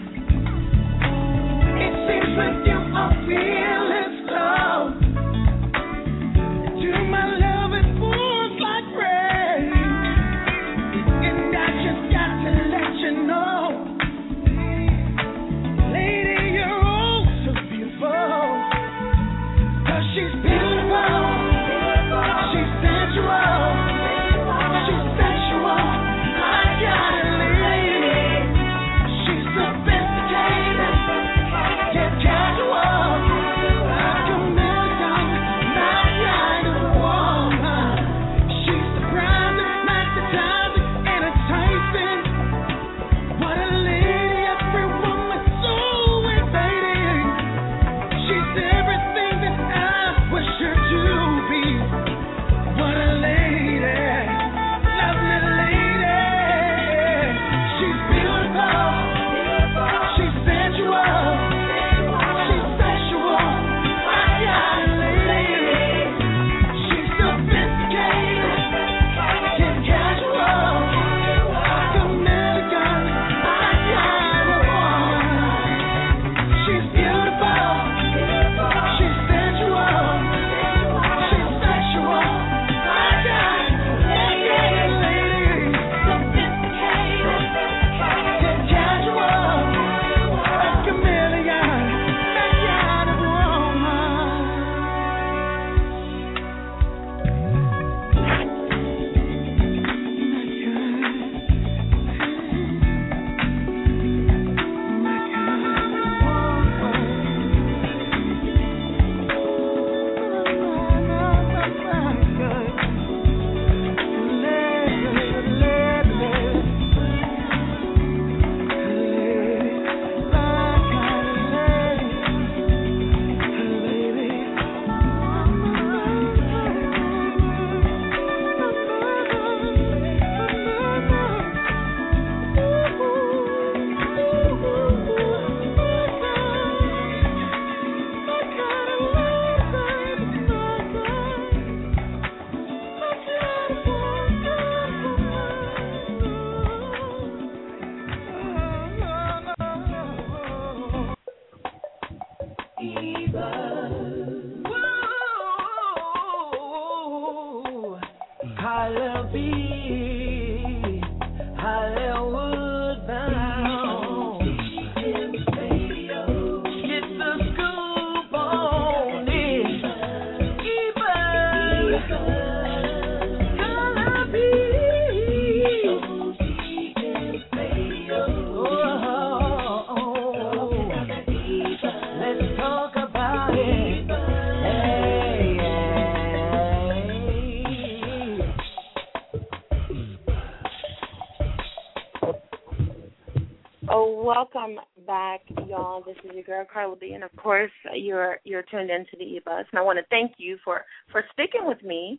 It seems with you I'm feeling slow. To my love it pours like rain, and I just got to let you know, lady, you're oh so beautiful. Cause she's beautiful, she's sensual. Welcome back, y'all. This is your girl, Carla B, and of course, you're you're tuned into the E-Buzz. And I want to thank you for, for sticking with me,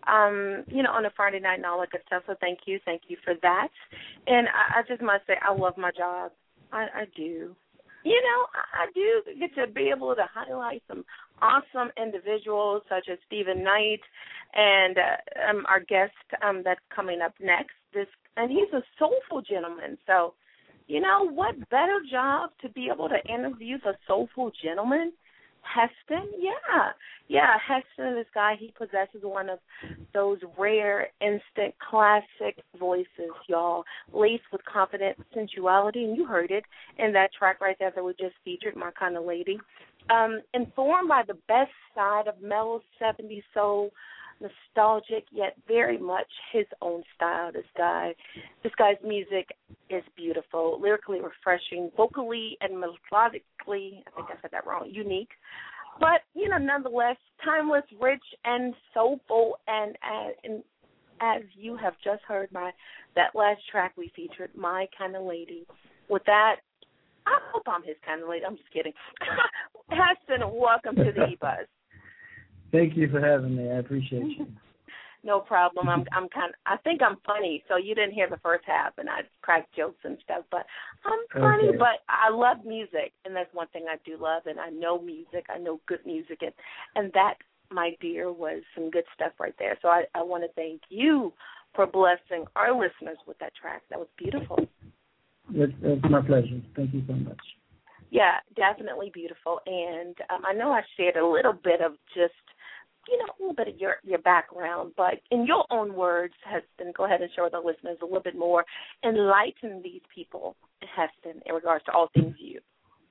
um, you know, on a Friday night and all that good stuff. So thank you, thank you for that. And I, I just must say, I love my job. I, I do. You know, I, I do get to be able to highlight some awesome individuals such as Stephen Knight and uh, um, our guest um, that's coming up next. This, and he's a soulful gentleman, so. You know, what better job to be able to interview the soulful gentleman? Heston? Yeah. Yeah, Heston, this guy, he possesses one of those rare, instant, classic voices, y'all, laced with confident sensuality, and you heard it in that track right there that we just featured, My Kind of Lady. Um, informed by the best side of mellow seventies soul, nostalgic, yet very much his own style. This guy, this guy's music is beautiful, lyrically refreshing, vocally and melodically, I think I said that wrong, unique. But, you know, nonetheless, timeless, rich, and soulful. And, and, and as you have just heard my that last track we featured, My Kind of Lady. With that, I hope I'm his kind of lady. I'm just kidding. Heston, welcome to the E-Buzz. Thank you for having me. I appreciate you. No problem. I'm I'm kind. I think I'm funny, so you didn't hear the first half, and I cracked jokes and stuff. But I'm funny, okay. But I love music, and that's one thing I do love. And I know music. I know good music, and and that, my dear, was some good stuff right there. So I, I want to thank you for blessing our listeners with that track. That was beautiful. It's, it's my pleasure. Thank you so much. Yeah, definitely beautiful. And um, I know I shared a little bit of just, you know, a little bit of your, your background, but in your own words, Heston, go ahead and share with our listeners a little bit more. Enlighten these people, Heston, in regards to all things you.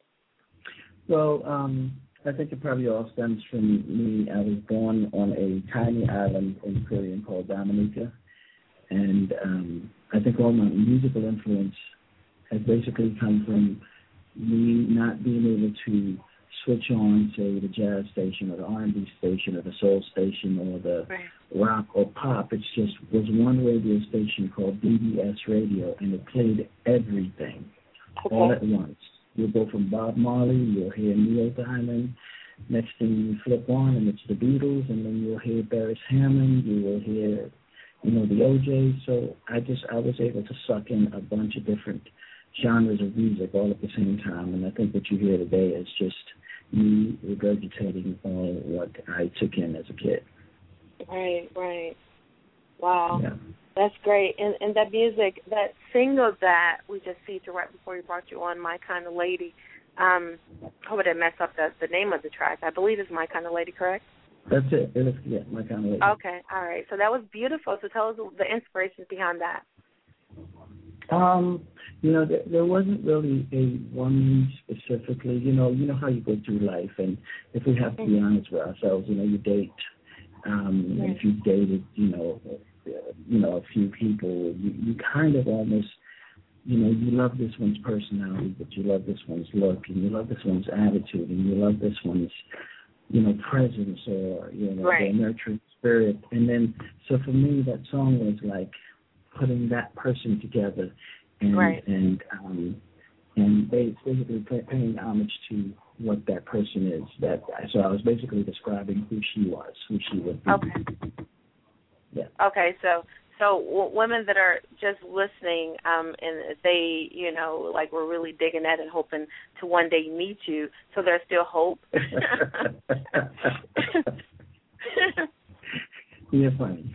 Well, um, I think it probably all stems from me. I was born on a tiny island in the Caribbean called Dominica, and um, I think all my musical influence has basically come from me not being able to switch on, say, the jazz station or the R and B station or the soul station or the right. rock or pop. It's just was one radio station called B B S Radio, and it played everything okay. all at once. You'll go from Bob Marley, you'll hear Neil Diamond. Next thing you flip on, and it's the Beatles, and then you'll hear Beres Hammond, you will hear, you know, the O Js. So I just I was able to suck in a bunch of different genres of music all at the same time, and I think what you hear today is just me regurgitating all what I took in as a kid. Right, right. Wow. Yeah. That's great. And and that music, that single that we just featured right before we brought you on, My Kind of Lady, um, I hope I didn't mess up the, the name of the track. I believe it's My Kind of Lady, correct? That's it. It was, yeah, My Kind of Lady. Okay, all right. So that was beautiful. So tell us the inspirations behind that. Um, you know, there, there wasn't really a one specifically. You know, you know how you go through life, and if we have to be honest with ourselves, you know, you date. Um, right. If you dated, you know, you know, a few people, you, you kind of almost, you know, you love this one's personality, but you love this one's look, and you love this one's attitude, and you love this one's, you know, presence, or you know, right. their nurturing spirit. And then, so for me, that song was like putting that person together, and right. and um, and basically paying homage to what that person is. That so I was basically describing who she was, who she would be. Okay. Yeah. Okay, so so w- women that are just listening, um, and they, you know, like we're really digging that and hoping to one day meet you. So there's still hope. You're funny.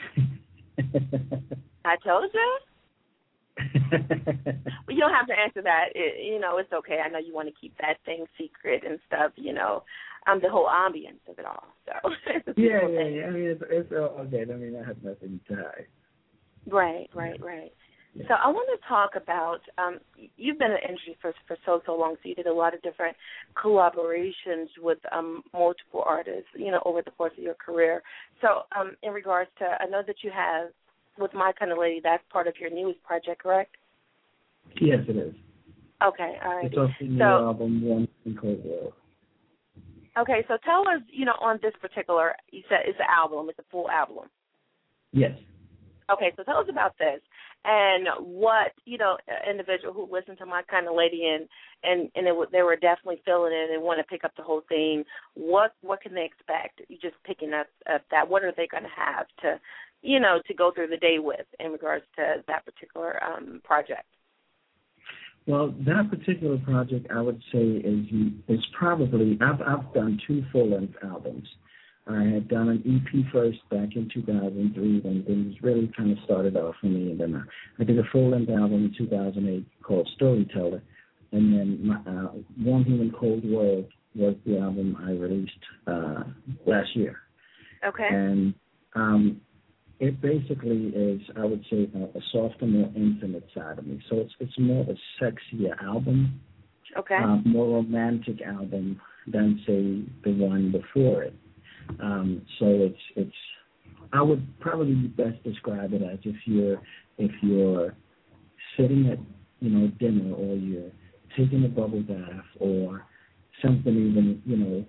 I told you. But you don't have to answer that. It, you know, it's okay. I know you want to keep that thing secret and stuff. You know, um, the whole ambience of it all. So yeah, yeah, yeah. I mean, it's, it's all good. I mean, I have nothing to hide. Right, right, right. Yeah. So I want to talk about. Um, you've been in the industry for for so so long. So you did a lot of different collaborations with um, multiple artists. You know, over the course of your career. So um, in regards to, I know that you have. With My Kind of Lady, that's part of your newest project, correct? Yes, it is. Okay, all right. It's off the new so, album, One in Cold World. Okay, so tell us, you know, on this particular, you said it's an album, it's a full album. Yes. Okay, so tell us about this and what, you know, an individual who listened to My Kind of Lady and and, and it, they were definitely feeling it and want to pick up the whole thing, what what can they expect? You just picking up, up that. What are they going to have to, you know, to go through the day with in regards to that particular um, project? Well, that particular project, I would say, is is probably, I've, I've done two full-length albums. I had done an E P first back in two thousand three when things really kind of started off for me. And then I, I did a full-length album in two thousand eight called Storyteller. And then my, uh, One Human Cold World was the album I released uh, last year. Okay. And um, it basically is, I would say, a, a softer, more intimate side of me. So it's it's more of a sexier album, okay, uh, more romantic album than, say, the one before it. Um, so it's it's I would probably best describe it as if you're if you're sitting at, you know, dinner, or you're taking a bubble bath, or something even, you know,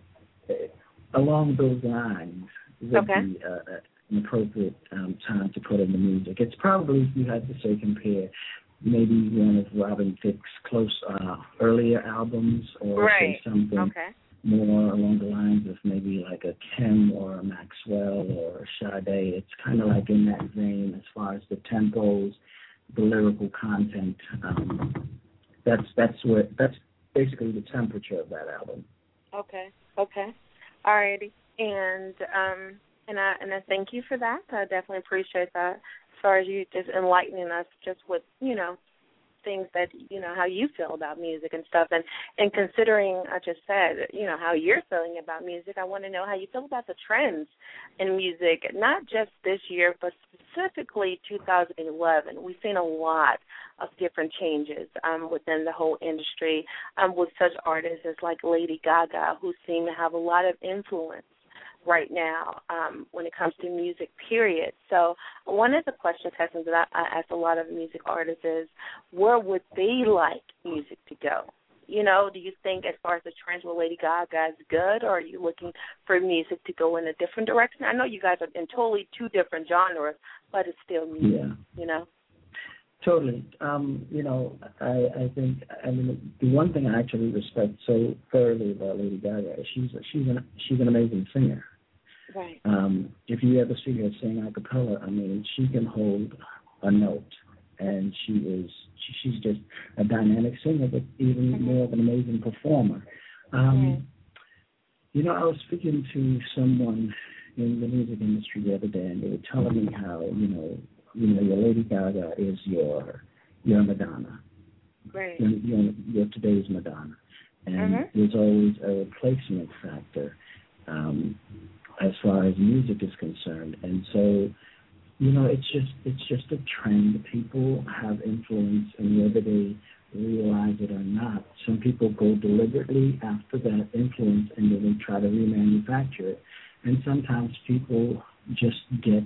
along those lines would Okay. be uh, an appropriate um, time to put in the music. It's probably, if you had to say, compare maybe one of Robin Thicke's close uh, earlier albums, or Right. say something Okay. more along the lines of maybe like a Kim or a Maxwell or a Sade. It's kind of like in that vein as far as the tempos, the lyrical content. Um, that's that's what that's basically the temperature of that album. Okay. Okay. All righty. And um and I and I thank you for that. I definitely appreciate that. As far as you just enlightening us just with, you know, things that, you know, how you feel about music and stuff. And, and considering, I just said, you know, how you're feeling about music, I want to know how you feel about the trends in music, not just this year, but specifically two thousand eleven. We've seen a lot of different changes um, within the whole industry um, with such artists as like Lady Gaga, who seem to have a lot of influence right now um, when it comes to music, period. So one of the question questions that I, I ask a lot of music artists is, where would they like music to go? You know, do you think as far as the trends with Lady Gaga is good, or are you looking for music to go in a different direction? I know you guys are in totally two different genres, but it's still music, Yeah. you know? Totally. Um, you know, I, I think, I mean, the one thing I actually respect so thoroughly about Lady Gaga is she's, she's, an, she's an amazing singer. Right. Um, if you ever see her sing a cappella, I mean, she can hold a note, and she is she, she's just a dynamic singer, but even Mm-hmm. more of an amazing performer. Um, Right. You know, I was speaking to someone in the music industry the other day, and they were telling me how, you know, you know, your Lady Gaga is your your Madonna. Right. Your, your, your today's Madonna, and Mm-hmm. there's always a replacement factor. Um, as far as music is concerned. And so, you know, it's just it's just a trend. People have influence, and whether they realize it or not, some people go deliberately after that influence and then they try to remanufacture it. And sometimes people just get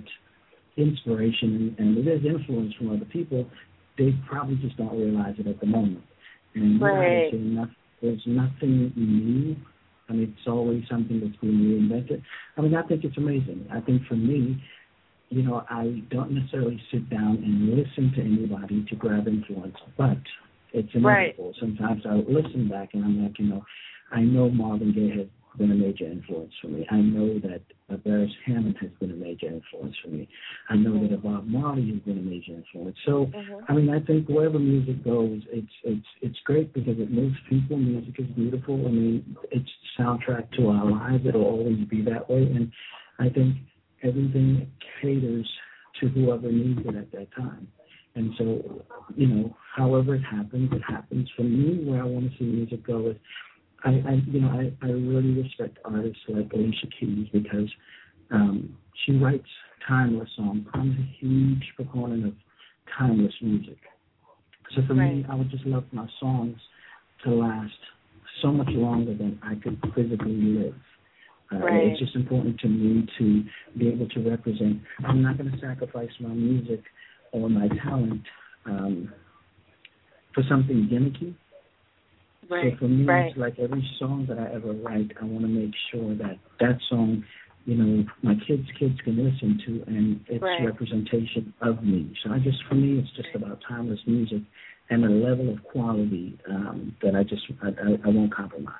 inspiration and, and it is influence from other people. They probably just don't realize it at the moment. And Right. you know, there's nothing new. I mean, it's always something that's being reinvented. I mean, I think it's amazing. I think for me, you know, I don't necessarily sit down and listen to anybody to grab influence, but it's inevitable. Right. Sometimes I listen back and I'm like, you know, I know Marvin Gaye has been a major influence for me. I know that uh, Beres Hammond has been a major influence for me. I know mm-hmm. that Bob Marley has been a major influence. So, mm-hmm. I mean, I think wherever music goes, it's it's it's great because it moves people. Music is beautiful. I mean, it's the soundtrack to our lives. It'll always be that way. And I think everything caters to whoever needs it at that time. And so, you know, however it happens, it happens. For me, where I want to see music go is, I, I you know, I, I really respect artists like Alicia Keys because um, she writes timeless songs. I'm a huge proponent of timeless music. So for right. me, I would just love my songs to last so much longer than I could physically live. Uh, right. It's just important to me to be able to represent. I'm not going to sacrifice my music or my talent um, for something gimmicky. Right. So for me, right. it's like every song that I ever write, I want to make sure that that song, you know, my kids' kids can listen to, and it's right. representation of me. So I just, for me, it's just about timeless music and a level of quality um, that I just, I, I, I won't compromise.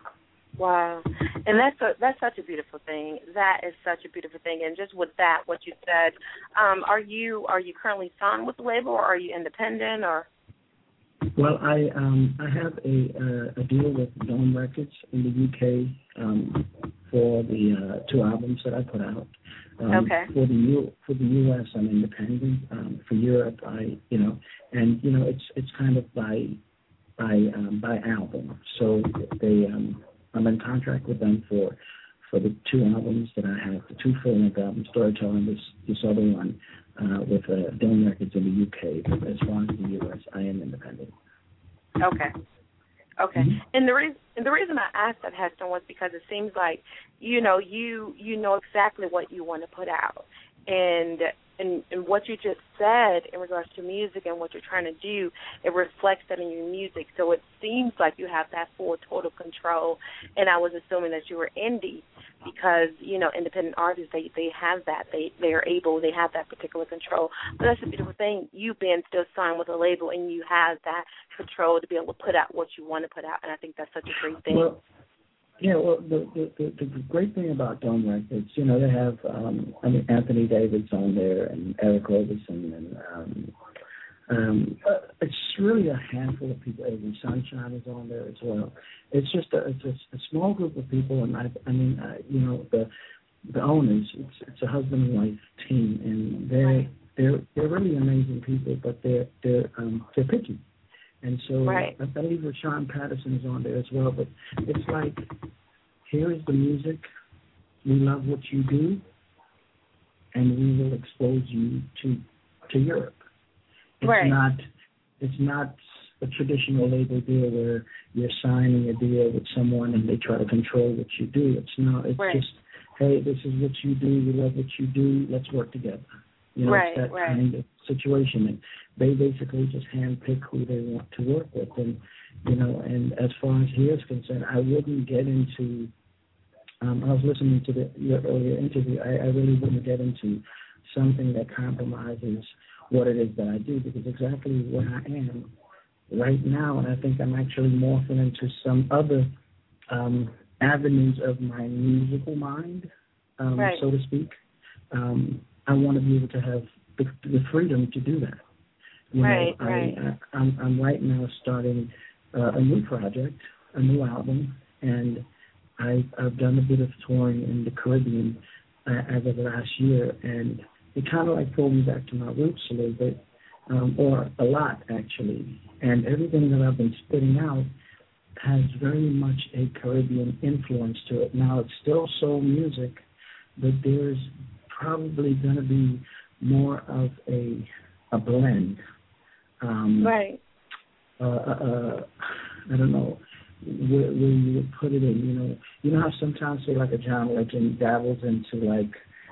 Wow, and that's a, that's such a beautiful thing. That is such a beautiful thing. And just with that, what you said, um, are you are you currently signed with the label, or are you independent, or? Well, I um, I have a uh, a deal with Dome Records in the U K um, for the uh, two albums that I put out. Um, okay. For the U for the U S, I'm independent. Um, for Europe, I you know, and you know, it's it's kind of by by um, by album. So they um, I'm in contract with them for for the two albums that I have, the two full-length albums, Storytelling, this this other one. Uh, with uh, Dome Records in the U K, but as far as the U S, I am independent. Okay. Okay. Mm-hmm. And the reason and the reason I asked that, Heston, was because it seems like, you know, you you know exactly what you want to put out. And And, and what you just said in regards to music and what you're trying to do, it reflects that in your music. So it seems like you have that full total control. And I was assuming that you were indie because, you know, independent artists, they, they have that. They they are able, they have that particular control. But that's a beautiful thing. You being still signed with a label and you have that control to be able to put out what you want to put out. And I think that's such a great thing. Well, yeah, well, the, the the the great thing about Dome Records, you know, they have, um, I mean, Anthony David's on there and Eric Roberson, and um, um, uh, it's really a handful of people. Avery Sunshine is on there as well. It's just a, it's a, a small group of people, and I, I mean, uh, you know, the the owners, it's it's a husband and wife team, and they're right. they're they're really amazing people, but they're they're um, they're picky. And so right. I believe Rashawn Patterson is on there as well. But it's like, here is the music. We love what you do, and we will expose you to to Europe. It's right. not it's not a traditional label deal where you're signing a deal with someone and they try to control what you do. It's not. It's right. just, hey, this is what you do. We love what you do. Let's work together. You know, right, it's that right. kind of situation. And they basically just handpick who they want to work with. And, you know, and as far as here is concerned, I wouldn't get into, um, I was listening to the, your earlier interview, I, I really wouldn't get into something that compromises what it is that I do, because exactly where I am right now, and I think I'm actually morphing into some other um, avenues of my musical mind, um, right. so to speak. Um, I want to be able to have the, the freedom to do that. You right, know, right. I, I, I'm, I'm right now starting uh, a new project, a new album, and I, I've done a bit of touring in the Caribbean uh, as of last year, and it kind of like pulled me back to my roots a little bit, um, or a lot actually. And everything that I've been spitting out has very much a Caribbean influence to it. Now, it's still soul music, but there's probably going to be more of a a blend. Um, right. Uh, uh, I don't know where, where you would put it in. You know, you know how sometimes say like a John Legend dabbles into like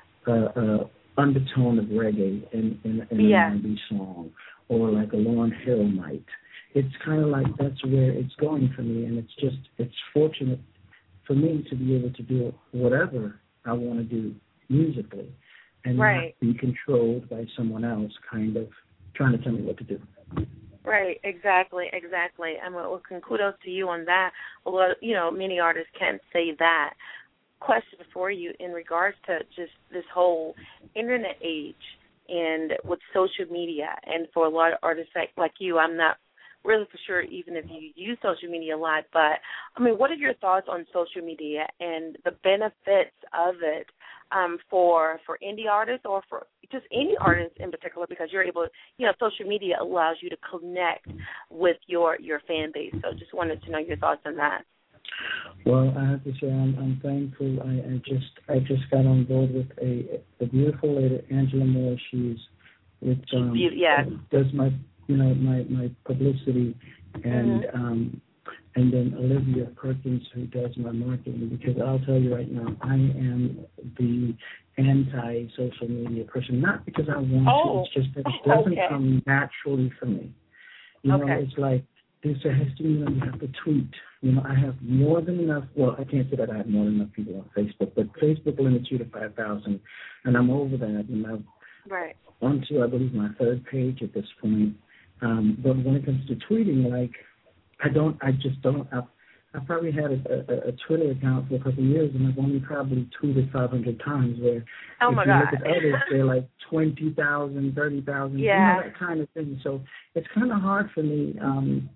a, a undertone of reggae in in, in yeah. an R and B song, or like a Lauryn Hill might. It's kind of like that's where it's going for me, and it's just it's fortunate for me to be able to do whatever I want to do musically, and right. not be controlled by someone else kind of trying to tell me what to do. Right, exactly, exactly. And well, kudos to you on that. Although, you know, many artists can't say that. Question for you in regards to just this whole internet age and with social media, and for a lot of artists like, like you, I'm not really for sure even if you use social media a lot, but, I mean, what are your thoughts on social media and the benefits of it um, for for indie artists or for just any artist in particular, because you're able, you know, social media allows you to connect with your, your fan base. So just wanted to know your thoughts on that. Well, I have to say I'm, I'm thankful. I, I just I just got on board with a, a beautiful lady, Angela Moore. She's with um, yeah. does my you know my, my publicity, and mm-hmm. um, and then Olivia Perkins, who does my marketing. Because I'll tell you right now, I am the anti-social media person. Not because I want oh. to. It's just that it doesn't okay. come naturally for me. You okay. know, it's like. This has to be, you know, you have to tweet. You know, I have more than enough, well, I can't say that I have more than enough people on Facebook, but Facebook limits you to five thousand, and I'm over that, and I'm right. onto, I believe, my third page at this point. Um, but when it comes to tweeting, like, I don't, I just don't, I've, I've probably had a, a, a Twitter account for a couple of years, and I've only probably tweeted five hundred times, where oh if my you God. look at others, they're like twenty thousand, thirty thousand, yeah. you know, that kind of thing. So it's kind of hard for me, um,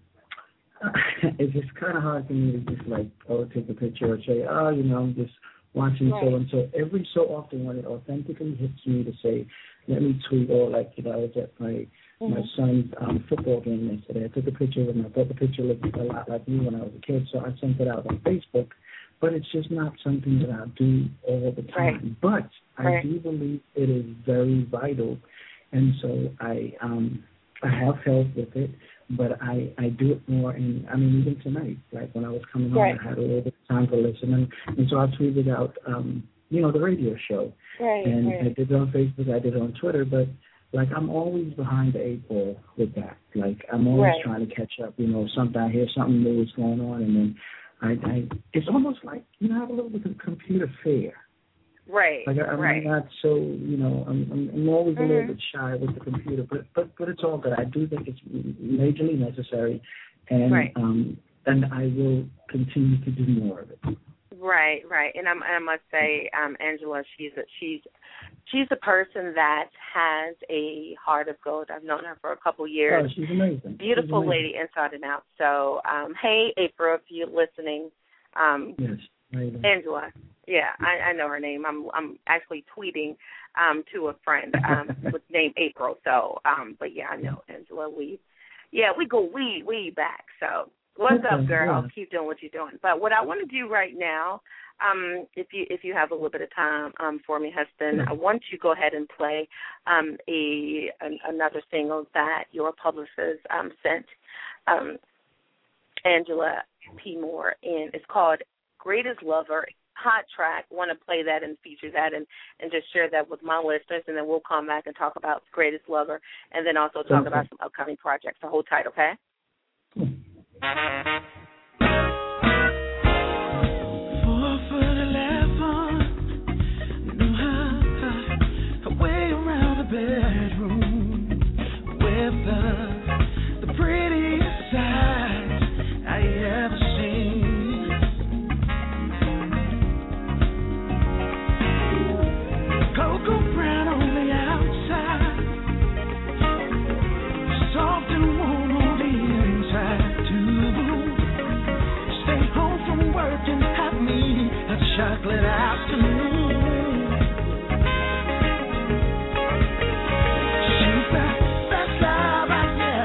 it's just kind of hard for me to just like, oh, take a picture or say, oh, you know, I'm just watching right. so and so. Every so often when it authentically hits me to say, let me tweet, or like, you know, I was at my mm-hmm. my son's um, football game yesterday. I took a picture of him. I thought the picture looked a lot like me when I was a kid, so I sent it out on Facebook. But it's just not something that I do all the time. Right. But I right. do believe it is very vital, and so I um I have help with it. But I, I do it more, and I mean, even tonight, like when I was coming home, right. I had a little bit of time to listen, and, and so I tweeted out um, you know, the radio show. Right, and right. I did it on Facebook, I did it on Twitter, but like I'm always behind the eight ball with that. Like I'm always Right. trying to catch up. You know, something I hear something new is going on, and then I, I it's almost like you know, I have a little bit of computer fear. Right, Like I, I'm right. not so, you know, I'm, I'm, I'm always mm-hmm. a little bit shy with the computer, but but but it's all good. I do think it's majorly necessary, and Right. um and I will continue to do more of it. Right, right. And I'm, I must say, um, Angela, she's a, she's she's a person that has a heart of gold. I've known her for a couple years. Oh, she's amazing. Beautiful she's amazing. lady inside and out. So, um, hey, April, if you're listening, um, yes, amazing. Angela. Yeah, I, I know her name. I'm I'm actually tweeting um, to a friend um, with name April. So, um, but yeah, I know Angela. We, yeah, we go way way back. So, what's okay, up, girl? yeah. Keep doing what you're doing. But what I want to do right now, um, if you if you have a little bit of time um, for me, Heston, I want you to go ahead and play um, a an, another single that your publicist um, sent um, Angela P. Moore in. It's called Greatest Lover. Hot track. Want to play that and feature that and, and just share that with my listeners, and then we'll come back and talk about Greatest Lover, and then also talk okay. about some upcoming projects. So hold tight, okay? Four foot eleven, knew her, her way around the bedroom with the, the prettiest eyes I ever seen. Cocoa brown on the outside, soft and warm on the inside too. Stay home from work and have me a chocolate afternoon. She's the best love I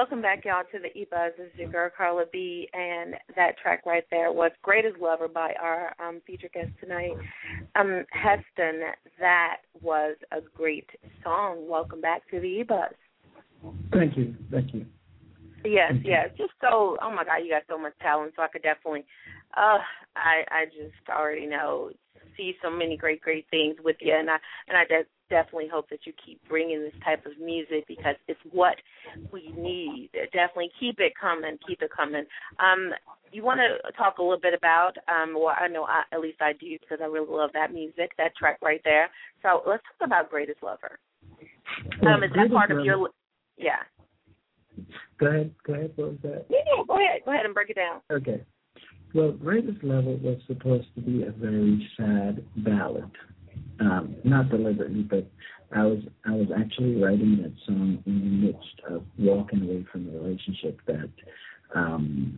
welcome back, y'all, to the E-Buzz. This is your girl, Carla B, and that track right there was Greatest Lover by our um, featured guest tonight, um, Heston. That was a great song. Welcome back to the E-Buzz. Thank you. Thank you. Yes, Thank yes. Just so, oh, my God, you got so much talent, so I could definitely, uh, I I just already know, see so many great, great things with you, and I, and I de- definitely hope that you keep bringing this type of music because it's what we need. Definitely keep it coming, keep it coming. Um, you want to talk a little bit about, um, well, I know I, at least I do because I really love that music, that track right there. So let's talk about Greatest Lover. Um, is that part of your, yeah. Go ahead. Go ahead. What was that? Yeah, yeah, go ahead. Go ahead and break it down. Okay. Well, Greatest Lover was supposed to be a very sad ballad. Um, not deliberately, but I was I was actually writing that song in the midst of walking away from a relationship that um,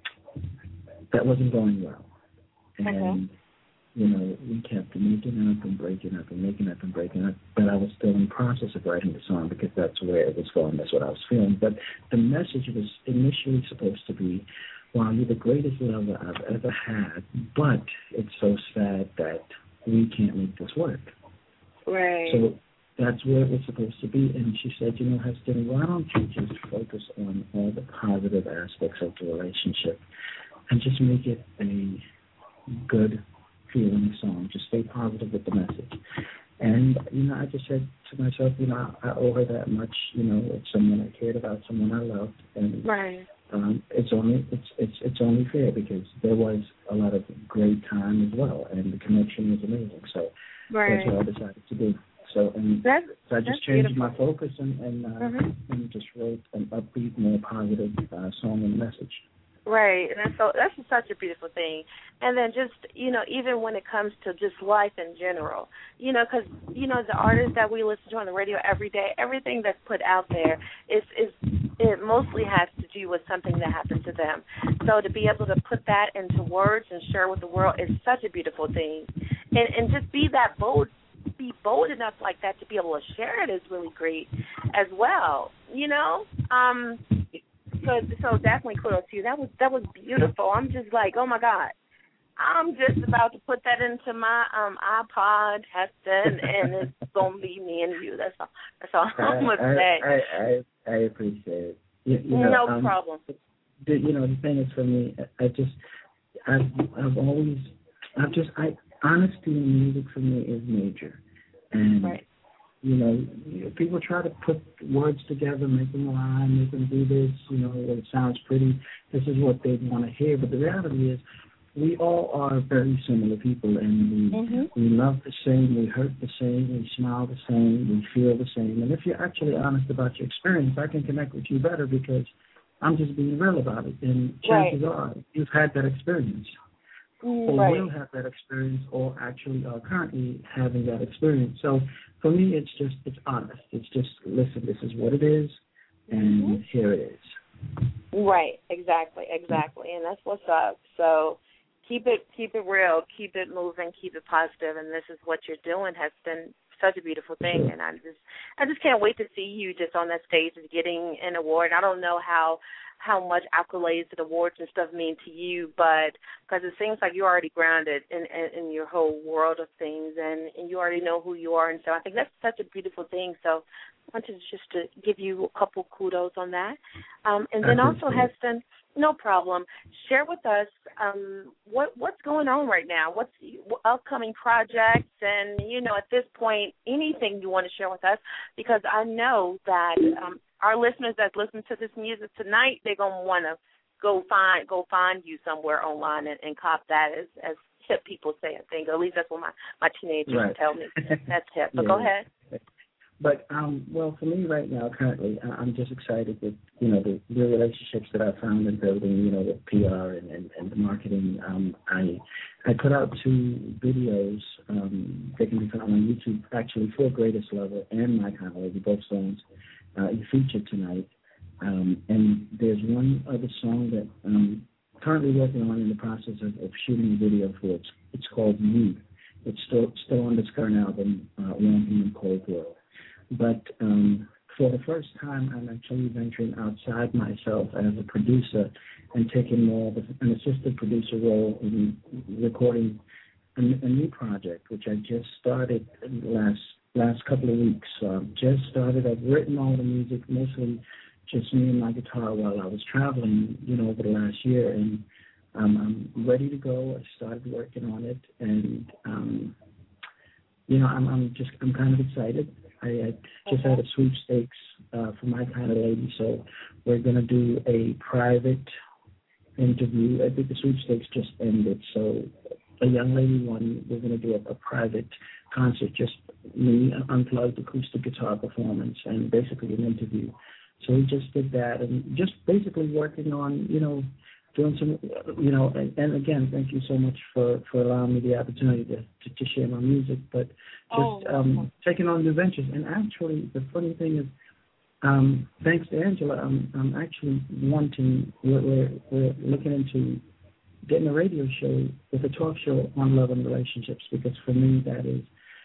that wasn't going well. And, okay. you know, we kept making up and breaking up and making up and breaking up, but I was still in the process of writing the song because that's where it was going, that's what I was feeling. But the message was initially supposed to be, wow, you're the greatest lover I've ever had, but it's so sad that we can't make this work. Right. So that's where it was supposed to be. And she said, you know, Heston, why don't you just focus on all the positive aspects of the relationship and just make it a good feeling song. Just stay positive with the message. And, you know, I just said to myself, you know, I, I owe her that much. You know, it's someone I cared about, someone I loved. And right. um, it's only it's it's it's only fair because there was a lot of great time as well, and the connection was amazing. So right. that's what I decided to do. So and that's, so I just changed beautiful. my focus and and, uh, mm-hmm. and just wrote an upbeat, more positive uh, song and message. Right, and that's so that's such a beautiful thing. And then just, you know, even when it comes to just life in general, you know, because, you know, the artists that we listen to on the radio every day, everything that's put out there is, is it mostly has to do with something that happened to them. So to be able to put that into words and share with the world is such a beautiful thing. And, and just be that bold, be bold enough like that to be able to share it is really great as well, you know. Um So, so definitely kudos to you. That was that was beautiful. I'm just like, oh my God, I'm just about to put that into my um iPod, Heston, and it's gonna be me and you. That's all. That's all I'm gonna I, say. I, I I appreciate it. You, you know, no um, problem. The, you know, the thing is for me, I just I've I've always I've just I honesty in music for me is major, and. Right. You know, people try to put words together, make them rhyme, make them do this, you know, it sounds pretty. This is what they want to hear. But the reality is we all are very similar people, and we, mm-hmm. we love the same, we hurt the same, we smile the same, we feel the same. And if you're actually honest about your experience, I can connect with you better because I'm just being real about it. And chances right. are you've had that experience. Or right. will have that experience, or actually are currently having that experience. So for me, it's just, it's honest. It's just, listen, this is what it is, and mm-hmm. here it is. Right, exactly, exactly, and that's what's up. So keep it, keep it real, keep it moving, keep it positive, and this is what you're doing has been such a beautiful thing, and I just, I just can't wait to see you just on that stage and getting an award. I don't know how. how much accolades and awards and stuff mean to you, but because it seems like you're already grounded in, in, in your whole world of things, and, and you already know who you are, and so I think that's such a beautiful thing. So I wanted just to give you a couple kudos on that. Um, and then also, Heston, no problem, share with us um, what what's going on right now, what's what upcoming projects, and, you know, at this point, anything you want to share with us, because I know that um, our listeners that listen to this music tonight, they're gonna want to go find go find you somewhere online and, and cop that, as as hip people say. I think, or at least that's what my my teenagers right. tell me. That's hip. But yeah. go ahead. But um, well, for me right now, currently, I'm just excited with you know the, the relationships that I found in building, you know, with P R and, and, and the marketing. Um, I I put out two videos. Um, they can be found on YouTube, actually, for Greatest Lover and My Kind of Lady, both songs. Uh, you featured tonight, um, and there's one other song that I'm currently working on in the process of, of shooting a video for. It's, it's called You. It's still still on this current album, uh, Warm Human Cold World. But um, for the first time, I'm actually venturing outside myself as a producer and taking more of an assistant producer role in recording a, a new project, which I just started last last couple of weeks. So I've just started. I've written all the music, mostly just me and my guitar while I was traveling, you know, over the last year, and um, I'm ready to go. I started working on it, and um, you know, I'm, I'm just I'm kind of excited. I, I just had a sweepstakes uh, for My Kind of Lady, so we're going to do a private interview. I think the sweepstakes just ended, so a young lady won. We're going to do a, a private concert, just me, an unplugged acoustic guitar performance, and basically an interview. So we just did that, and just basically working on, you know, doing some, you know, and, and again, thank you so much for, for allowing me the opportunity to, to, to share my music, but just oh, um, taking on new ventures. And actually, the funny thing is, um, thanks to Angela, I'm, I'm actually wanting, we're, we're, we're looking into getting a radio show with a talk show on love and relationships, because for me, that is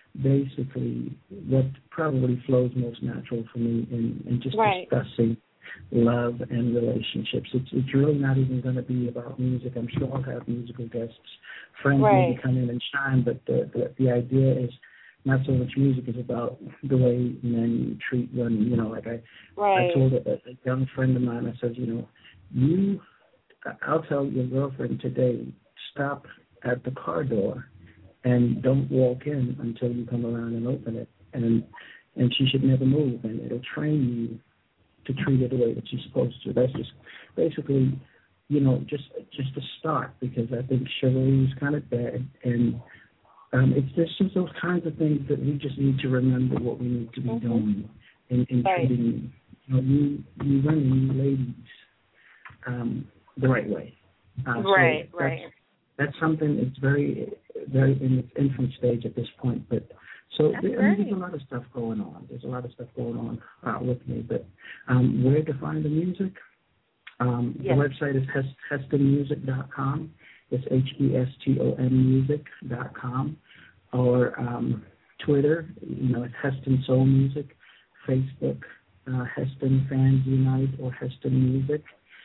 basically what probably flows most natural for me in, in just right. discussing love and relationships. It's it's really not even going to be about music. I'm sure I'll have musical guests, friends right. maybe come in and shine, but the, the the idea is not so much music, is about the way men treat women. You know, like I right. I told a, a young friend of mine, I said, you know, you, I'll tell your girlfriend today, stop at the car door and don't walk in until you come around and open it, and and she should never move, and it'll train you to treat it the way that you're supposed to. That's just basically, you know, just just a start, because I think chivalry is kind of bad, and um, it's just, just those kinds of things that we just need to remember what we need to be mm-hmm. doing in, in right. treating, you know, you, you women, you ladies, um, the right way. Uh, right, so right. That's, that's something that's very, very in its infant stage at this point, but So there, I mean, there's a lot of stuff going on. There's a lot of stuff going on uh, with me. But um, where to find the music? Um, yes. The website is heston music dot com. It's H E S T O N music dot com. Or um, Twitter, you know, it's Heston Soul Music. Facebook, uh, Heston Fans Unite or Heston Music.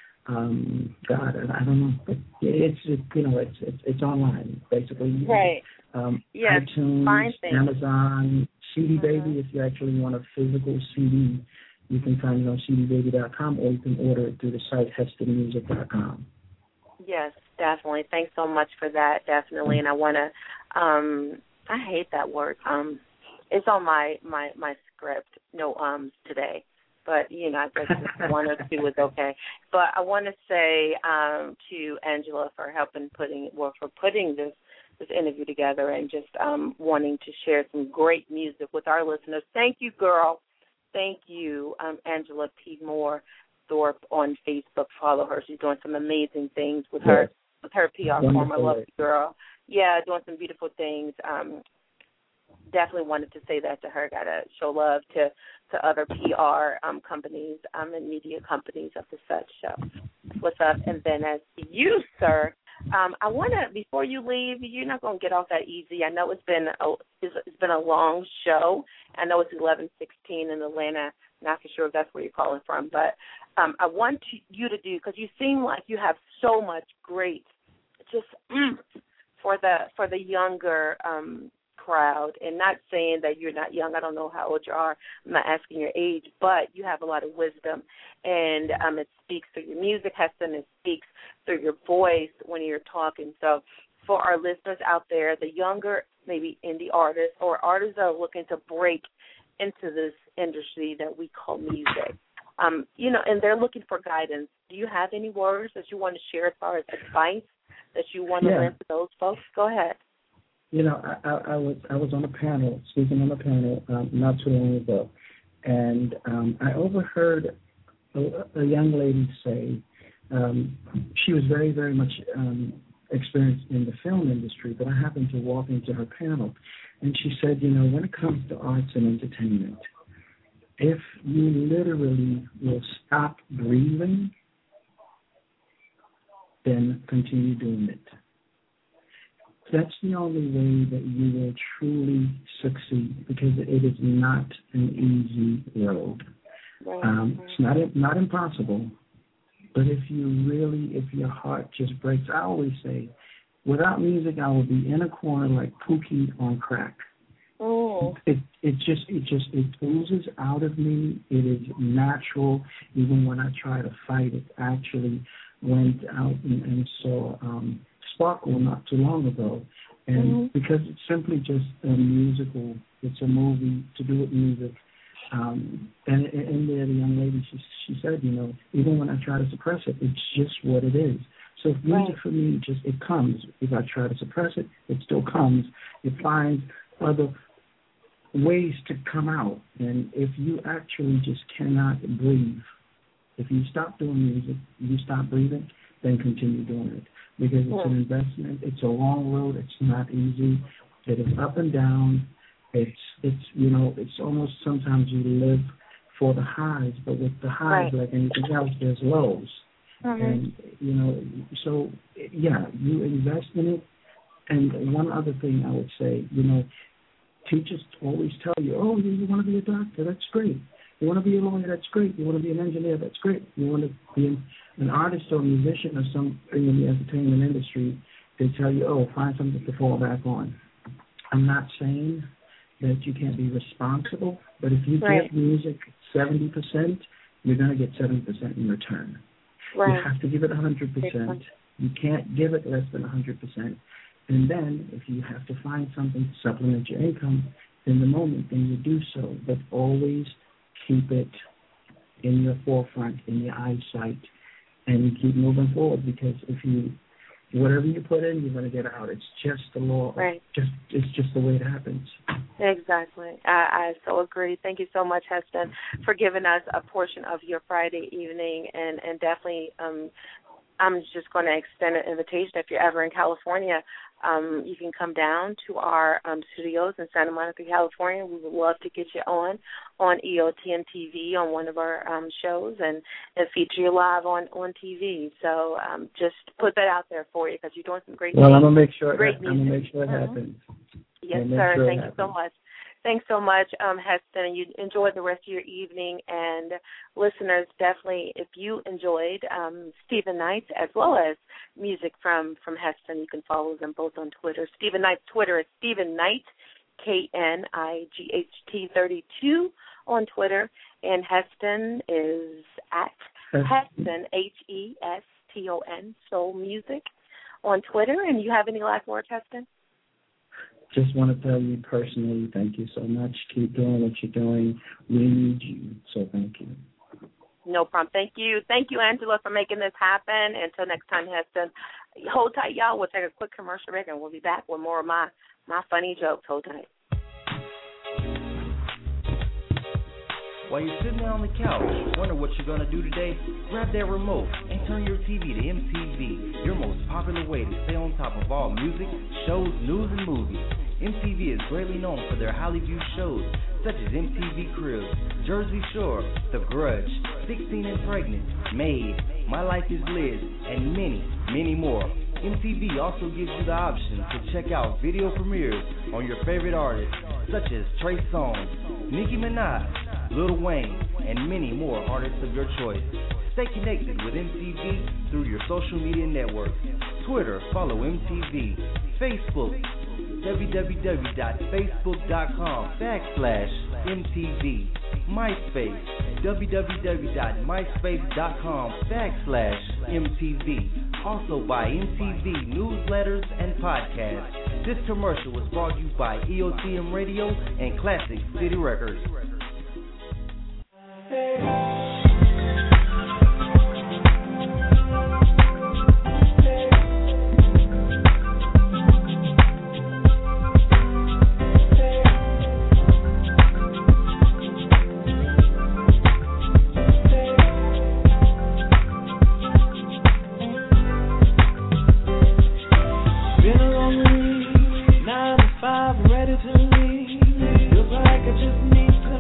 Um, God, I, I don't know, but it's it, you know it's it's it's online basically. Right. Um, yes. iTunes, Amazon, C D Baby. Mm-hmm. If you actually want a physical C D, you can find it on C D baby dot com, or you can order it through the site heston music dot com. Yes, definitely. Thanks so much for that. Definitely, and I want to. Um, I hate that word. Um, it's on my my my script. No ums today. But, you know, I guess just one or two is okay. But I want to say um, to Angela for helping putting, well, for putting this, this interview together and just um, wanting to share some great music with our listeners. Thank you, girl. Thank you, um, Angela P. Moore Thorpe on Facebook. Follow her. She's doing some amazing things with her yes. with her P R Wonderful. form. I love you, girl. Yeah, doing some beautiful things. Um, definitely wanted to say that to her. Got to show love to, to other P R um, companies um, and media companies of the such. So what's up? And then as to you, sir, um, I want to, before you leave, you're not going to get off that easy. I know it's been a, it's, it's been a long show. I know it's eleven sixteen in Atlanta. Not for sure if that's where you're calling from. But um, I want to, you to do, because you seem like you have so much great just mm, for the for the younger um crowd, and not saying that you're not young. I don't know how old you are. I'm not asking your age, but you have a lot of wisdom, and um, it speaks through your music, Heston. It speaks through your voice when you're talking. So for our listeners out there, the younger, maybe indie artists or artists that are looking to break into this industry that we call music, um, you know, and they're looking for guidance, do you have any words that you want to share as far as advice that you want to yeah. lend to those folks? Go ahead. You know, I, I, I was I was on a panel, speaking on a panel um, not too long ago, and um, I overheard a, a young lady say um, she was very, very much um, experienced in the film industry, but I happened to walk into her panel, and she said, you know, when it comes to arts and entertainment, if you literally will stop breathing, then continue doing it. That's the only way that you will truly succeed, because it is not an easy road. Right. Um, it's not not impossible, but if you really, if your heart just breaks, I always say, without music, I would be in a corner like Pookie on crack. Mm. It it just it just it oozes out of me. It is natural. Even when I try to fight it, I actually went out and, and saw um, Sparkle not too long ago, and Mm-hmm. because it's simply just a musical, it's a movie to do with music. Um, and in there, the young lady, she she said, you know, even when I try to suppress it, it's just what it is. So if music Right. for me, just it comes. If I try to suppress it, it still comes. It finds other ways to come out. And if you actually just cannot breathe, if you stop doing music, you stop breathing, then continue doing it. Because it's an investment. It's a long road. It's not easy. It is up and down. It's, it's you know, it's almost sometimes you live for the highs, but with the highs, Right. like anything else, there's lows. Mm-hmm. And, you know, so, yeah, you invest in it. And one other thing I would say, you know, teachers always tell you, oh, you, you want to be a doctor, that's great. You want to be a lawyer, that's great. You want to be an engineer, that's great. You want to be an, an artist or a musician or something in the entertainment industry, they tell you, oh, find something to fall back on. I'm not saying that you can't be responsible, but if you Right. give music seventy percent, you're going to get seventy percent in return. Right. You have to give it one hundred percent. You can't give it less than one hundred percent. And then if you have to find something to supplement your income in the moment, then you do so. But always keep it in your forefront, in your eyesight, and keep moving forward, because if you, whatever you put in, you're going to get out. It's just the law. Right. Just It's just the way it happens. Exactly. I, I so agree. Thank you so much, Heston, for giving us a portion of your Friday evening, and, and definitely um, I'm just going to extend an invitation. If you're ever in California, um, you can come down to our um, studios in Santa Monica, California. We would love to get you on on E O T M T V on one of our um, shows and, and feature you live on, on T V. So um, just put that out there for you, because you're doing some great Well, things. I'm going to make sure, Great I'm going to music. make sure it Mhm. happens. Yes, We'll make sir. sure it Thank you so happens. much. Thanks so much, um, Heston, and you enjoy the rest of your evening. And listeners, definitely, if you enjoyed um, Stephen Knight as well as music from, from Heston, you can follow them both on Twitter. Stephen Knight's Twitter is Stephen Knight, K N I G H T thirty-two on Twitter, and Heston is at Heston, H E S T O N, Soul Music on Twitter. And you have any last words, Heston? Just want to tell you personally, thank you so much. Keep doing what you're doing. We need you, so thank you. No problem. Thank you. Thank you, Angela, for making this happen. Until next time, Heston, hold tight, y'all. We'll take a quick commercial break, and we'll be back with more of my, my funny jokes. Hold tight. While you're sitting there on the couch, wonder what you're gonna do today? Grab that remote and turn your T V to M T V, your most popular way to stay on top of all music, shows, news, and movies. M T V is greatly known for their highly viewed shows such as M T V Cribs, Jersey Shore, The Grudge, sixteen and Pregnant, Made, My Life is Liz, and many, many more. M T V also gives you the option to check out video premieres on your favorite artists such as Trey Songz, Nicki Minaj, Lil Wayne, and many more artists of your choice. Stay connected with M T V through your social media networks. Twitter, follow M T V. Facebook, www.facebook.com backslash MTV. MySpace, www.myspace.com backslash MTV. Also by M T V newsletters and podcasts. This commercial was brought to you by E O T M Radio and Classic City Records. Been a long week, nine to five, ready to leave. Feels like I just need to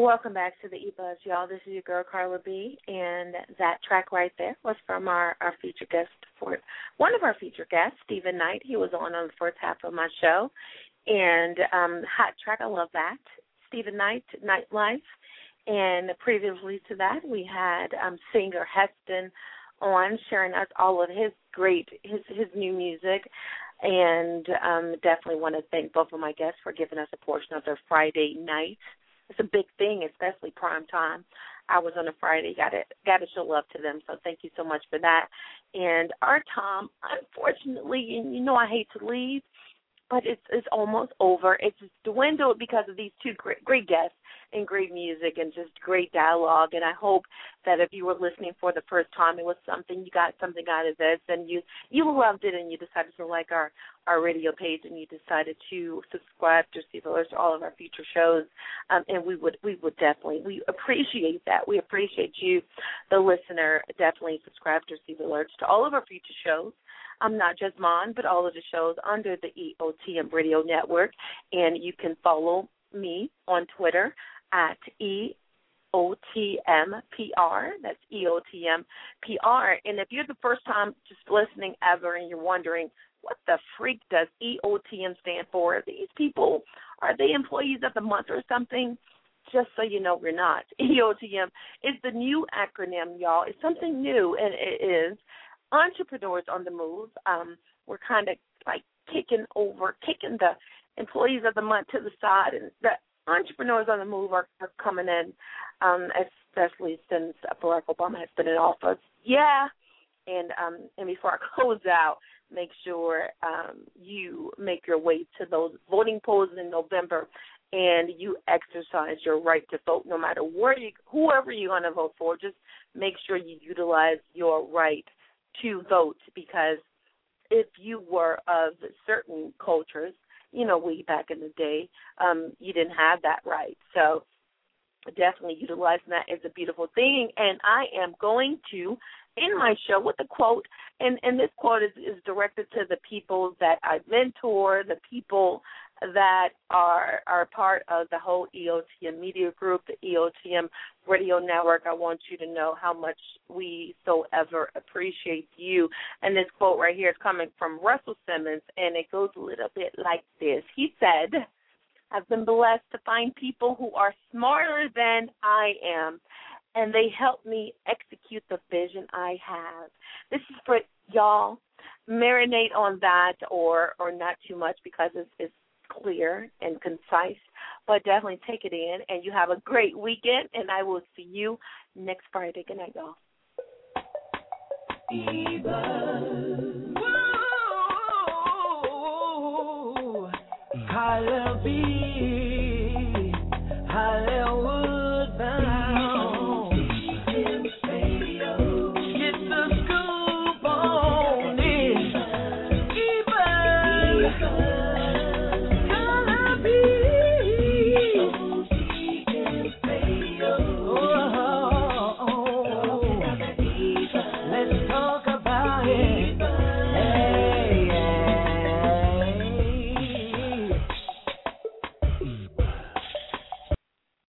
welcome back to the E-Buzz, y'all. This is your girl, Carla B., and that track right there was from our, our featured guest, for one of our featured guests, Stephen Knight. He was on on the first half of my show, and um, hot track, I love that. Stephen Knight, Nightlife, and previously to that, we had um, singer Heston on, sharing us all of his great, his, his new music, and um, definitely want to thank both of my guests for giving us a portion of their Friday night. It's a big thing, especially prime time. I was on a Friday, got to got to show love to them, so thank you so much for that. And our time, unfortunately, and you know I hate to leave, but it's it's almost over. It's dwindled because of these two great, great guests and great music and just great dialogue. And I hope that if you were listening for the first time, it was something, you got something out of this, and you, you loved it, and you decided to like our, our radio page, and you decided to subscribe to receive alerts to all of our future shows. Um, and we would we would definitely, we appreciate that. We appreciate you, the listener. Definitely subscribe to receive alerts to all of our future shows. Um, not just mine, but all of the shows under the E O T M Radio Network. And you can follow me on Twitter at E O T M P R. That's E O T M P R. And if you're the first time just listening ever and you're wondering, what the freak does E O T M stand for? Are these people, are they employees of the month or something? Just so you know, we're not. E O T M is the new acronym, y'all. It's something new, and it is Entrepreneurs on the Move. Um, we're kind of like kicking over, kicking the employees of the month to the side, and the entrepreneurs on the move are, are coming in, um, especially since Barack Obama has been in office. Yeah, and um, and before I close out, make sure um, you make your way to those voting polls in November, and you exercise your right to vote, no matter where you, whoever you're going to vote for. Just make sure you utilize your right to vote, because if you were of certain cultures, you know, way back in the day, um, you didn't have that right. So definitely utilizing that is a beautiful thing. And I am going to end my show with a quote, and, and this quote is, is directed to the people that I mentor, the people that are are part of the whole E O T M Media Group, the E O T M Radio Network. I want you to know how much we so ever appreciate you. And this quote right here is coming from Russell Simmons, and it goes a little bit like this. He said, I've been blessed to find people who are smarter than I am, and they help me execute the vision I have. This is for y'all. Marinate on that, or or not too much, because it's, it's clear and concise, but definitely take it in, and you have a great weekend, and I will see you next Friday. Good night, y'all. Carla B.